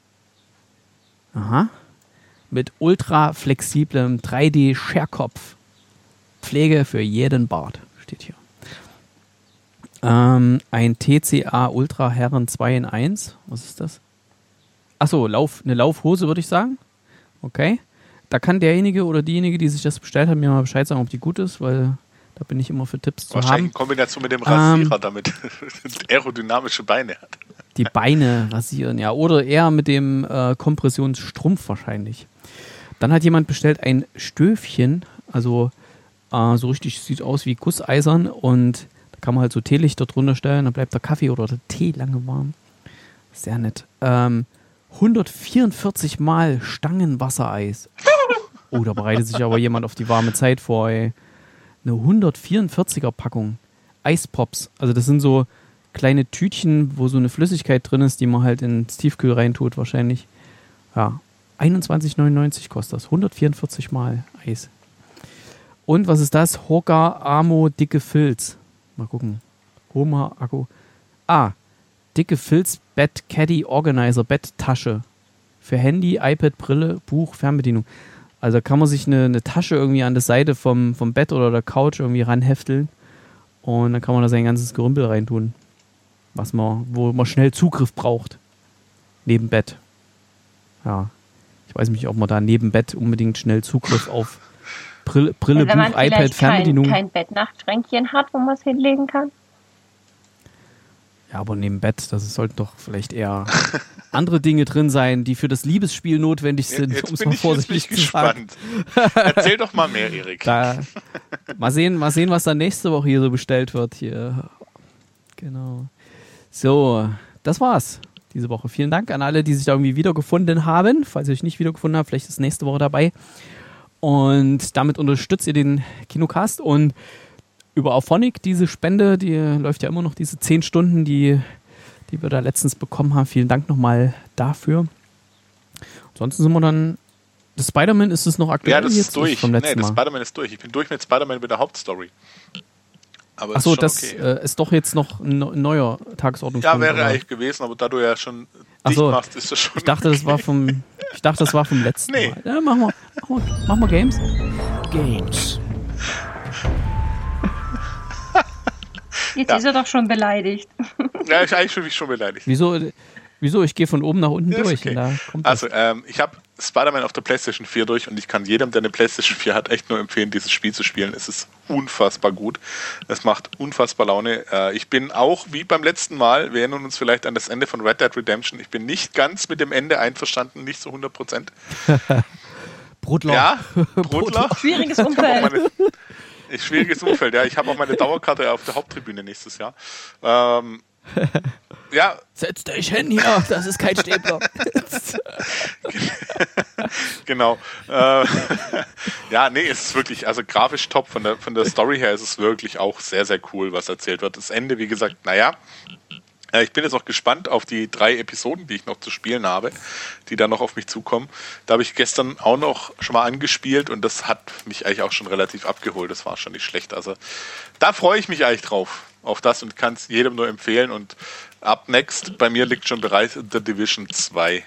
Aha. Mit ultra flexiblem drei D-Scherkopf. Pflege für jeden Bart, steht hier. Ähm, ein T C A Ultra Herren zwei in eins. Was ist das? Achso, Lauf, eine Laufhose, würde ich sagen. Okay. Da kann derjenige oder diejenige, die sich das bestellt hat, mir mal Bescheid sagen, ob die gut ist, weil da bin ich immer für Tipps zu haben. Wahrscheinlich in Kombination mit dem Rasierer, ähm, damit aerodynamische Beine hat. Die Beine rasieren, ja. Oder eher mit dem äh, Kompressionsstrumpf wahrscheinlich. Dann hat jemand bestellt ein Stöfchen, also äh, so richtig, sieht aus wie Gusseisern, und da kann man halt so Teelichter drunter stellen, dann bleibt der Kaffee oder der Tee lange warm. Sehr nett. Ähm, hundertvierundvierzig Mal Stangenwassereis. Oh, da bereitet sich aber jemand auf die warme Zeit vor, ey. Eine hundertvierundvierziger Packung Eispops. Also das sind so kleine Tütchen, wo so eine Flüssigkeit drin ist, die man halt ins Tiefkühl reintut wahrscheinlich. Ja, einundzwanzig neunundneunzig kostet das. hundertvierundvierzig Mal Eis. Und was ist das? Hoka Amo dicke Filz. Mal gucken. Homa Akku. Ah, dicke Filz Bett Caddy Organizer Betttasche. Für Handy, iPad, Brille, Buch, Fernbedienung. Also kann man sich eine, eine Tasche irgendwie an der Seite vom, vom Bett oder der Couch irgendwie ranhefteln und dann kann man da sein ganzes Gerümpel reintun, was man, wo man schnell Zugriff braucht. Neben Bett. Ja. Ich weiß nicht, ob man da neben Bett unbedingt schnell Zugriff auf Brille, Brille ja, Buch, iPad, Fernbedienung. Wenn man kein, kein Bettnachtschränkchen hat, wo man es hinlegen kann. Ja, aber neben Bett, das sollten doch vielleicht eher andere Dinge drin sein, die für das Liebesspiel notwendig sind, um es mal vorsichtig zu sagen. Erzähl doch mal mehr, Erik. Da, mal sehen, mal sehen, was dann nächste Woche hier so bestellt wird. Hier. Genau. So, das war's diese Woche. Vielen Dank an alle, die sich da irgendwie wiedergefunden haben. Falls ihr euch nicht wiedergefunden habt, vielleicht ist nächste Woche dabei. Und damit unterstützt ihr den Kinocast und über Auphonic, diese Spende, die läuft ja immer noch, diese zehn Stunden, die, die wir da letztens bekommen haben. Vielen Dank nochmal dafür. Ansonsten sind wir dann, das Spider-Man, ist es noch aktuell? Ja, das jetzt ist durch. Vom letzten nee, das Mal. Spider-Man ist durch. Ich bin durch mit Spider-Man mit der Hauptstory. Aber Achso, ist das okay. äh, ist doch jetzt noch ein neuer Tagesordnungspunkt. Ja, wäre oder? eigentlich gewesen, aber da du ja schon Ach dicht so, machst, ist das schon... Ich dachte, das war vom, ich dachte, das war vom letzten Nee. Mal. Ja, machen wir, machen wir, machen wir Games. Games. Jetzt Ja. ist er doch schon beleidigt. Ja, ich eigentlich schon, schon beleidigt. Wieso, wieso? Ich gehe von oben nach unten Ja, ist durch. okay. Und da kommt das. Also, ähm, ich habe Spider-Man auf der PlayStation vier durch und ich kann jedem, der eine PlayStation vier hat, echt nur empfehlen, dieses Spiel zu spielen. Es ist unfassbar gut. Es macht unfassbar Laune. Äh, ich bin auch, wie beim letzten Mal, wir erinnern uns vielleicht an das Ende von Red Dead Redemption, ich bin nicht ganz mit dem Ende einverstanden, nicht zu hundert Prozent. Brudler. Ja, Brudler. Schwieriges Ich hab auch Umfeld. meine, schwieriges Umfeld, ja. Ich habe auch meine Dauerkarte auf der Haupttribüne nächstes Jahr. Ähm, ja, Setz dich hin hier, das ist kein Stäbler. genau. Äh, ja, nee, es ist wirklich, also grafisch top. Von der, von der Story her ist es wirklich auch sehr, sehr cool, was erzählt wird. Das Ende, wie gesagt, naja. Äh, ich bin jetzt auch gespannt auf die drei Episoden, die ich noch zu spielen habe, die da noch auf mich zukommen. Da habe ich gestern auch noch schon mal angespielt und das hat mich eigentlich auch schon relativ abgeholt. Das war schon nicht schlecht. Also da freue ich mich eigentlich drauf, auf das, und kann es jedem nur empfehlen. Und up next, bei mir liegt schon bereits The Division zwei.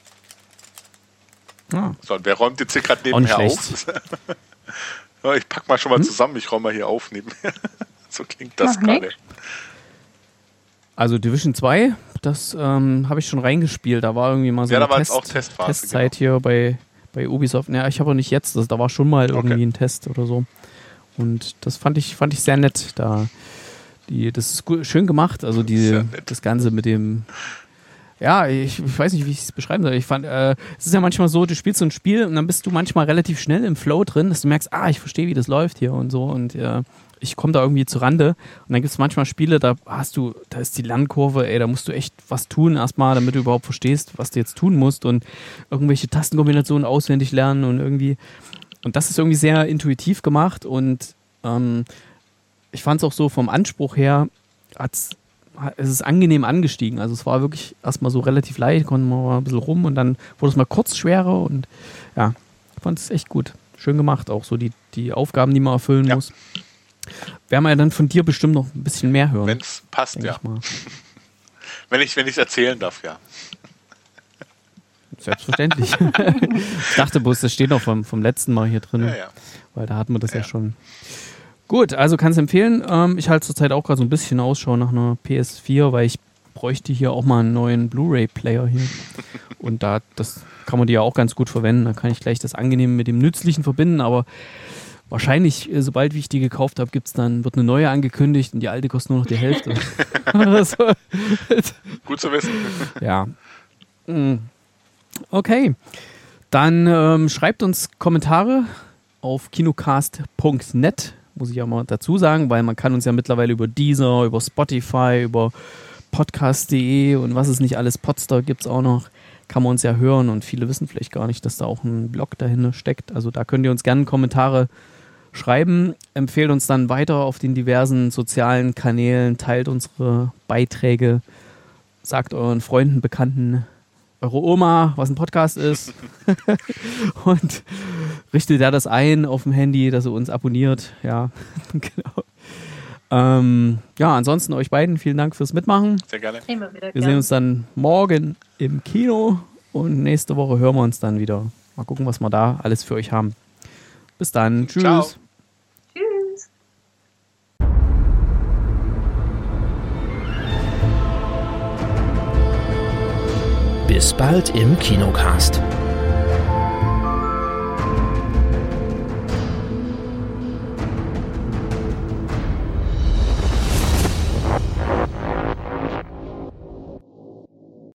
Ah. So, und wer räumt jetzt hier gerade Auch nicht nebenher auf? schlecht. Ja, ich pack mal schon mal Hm? zusammen, ich räume mal hier auf nebenher. So klingt das Mach gerade. nix. Also Division zwei, das ähm, habe ich schon reingespielt. Da war irgendwie mal so Ja, eine da war jetzt Test, auch Testphase, Testzeit hier bei, bei Ubisoft. Ja, ich habe auch nicht jetzt, das, da war schon mal irgendwie Okay. ein Test oder so. Und das fand ich, fand ich sehr nett. Da die, das ist gut, schön gemacht. Also die, Sehr nett. das Ganze mit dem. Ja, ich, ich weiß nicht, wie ich es beschreiben soll. Ich fand, äh, es ist ja manchmal so, du spielst so ein Spiel und dann bist du manchmal relativ schnell im Flow drin, dass du merkst, ah, ich verstehe, wie das läuft hier und so, und äh, ich komme da irgendwie zu Rande. Und dann gibt es manchmal Spiele, da hast du, da ist die Lernkurve, ey, da musst du echt was tun erstmal, damit du überhaupt verstehst, was du jetzt tun musst, und irgendwelche Tastenkombinationen auswendig lernen und irgendwie. Und das ist irgendwie sehr intuitiv gemacht, und ähm, ich fand es auch so vom Anspruch her, hat's es ist angenehm angestiegen. Also es war wirklich erstmal so relativ leicht, konnten wir mal ein bisschen rum und dann wurde es mal kurz schwerer und ja, ich fand es echt gut. Schön gemacht, auch so die, die Aufgaben, die man erfüllen ja. muss. Werden wir ja dann von dir bestimmt noch ein bisschen mehr hören. Wenn es passt, ja. Ich wenn ich es erzählen darf, ja. Selbstverständlich. Ich dachte bloß, das steht noch vom, vom letzten Mal hier drin. Ja, ja. Weil da hatten wir das ja, ja schon. Gut, also kannst du empfehlen. Ähm, ich halte zurzeit auch gerade so ein bisschen Ausschau nach einer P S vier, weil ich bräuchte hier auch mal einen neuen Blu-ray-Player hier. Und da, das kann man die ja auch ganz gut verwenden. Da kann ich gleich das Angenehme mit dem Nützlichen verbinden, aber wahrscheinlich, sobald ich die gekauft habe, gibt's dann, wird eine neue angekündigt und die alte kostet nur noch die Hälfte. So. Gut zu wissen. Ja. Okay. Dann ähm, schreibt uns Kommentare auf kinocast punkt net, muss ich ja mal dazu sagen, weil man kann uns ja mittlerweile über Deezer, über Spotify, über podcast punkt de und was es nicht alles, Podstar gibt es auch noch, kann man uns ja hören und viele wissen vielleicht gar nicht, dass da auch ein Blog dahinter steckt. Also da könnt ihr uns gerne Kommentare schreiben, empfehlt uns dann weiter auf den diversen sozialen Kanälen, teilt unsere Beiträge, sagt euren Freunden, Bekannten, eure Oma, was ein Podcast ist und richtet ja das ein auf dem Handy, dass ihr uns abonniert. Ja, genau. Ähm, ja, ansonsten euch beiden vielen Dank fürs Mitmachen. Sehr gerne. Immer wieder Wir gern. sehen uns dann morgen im Kino und nächste Woche hören wir uns dann wieder. Mal gucken, was wir da alles für euch haben. Bis dann. Tschüss. Ciao. Tschüss. Bis bald im Kinocast.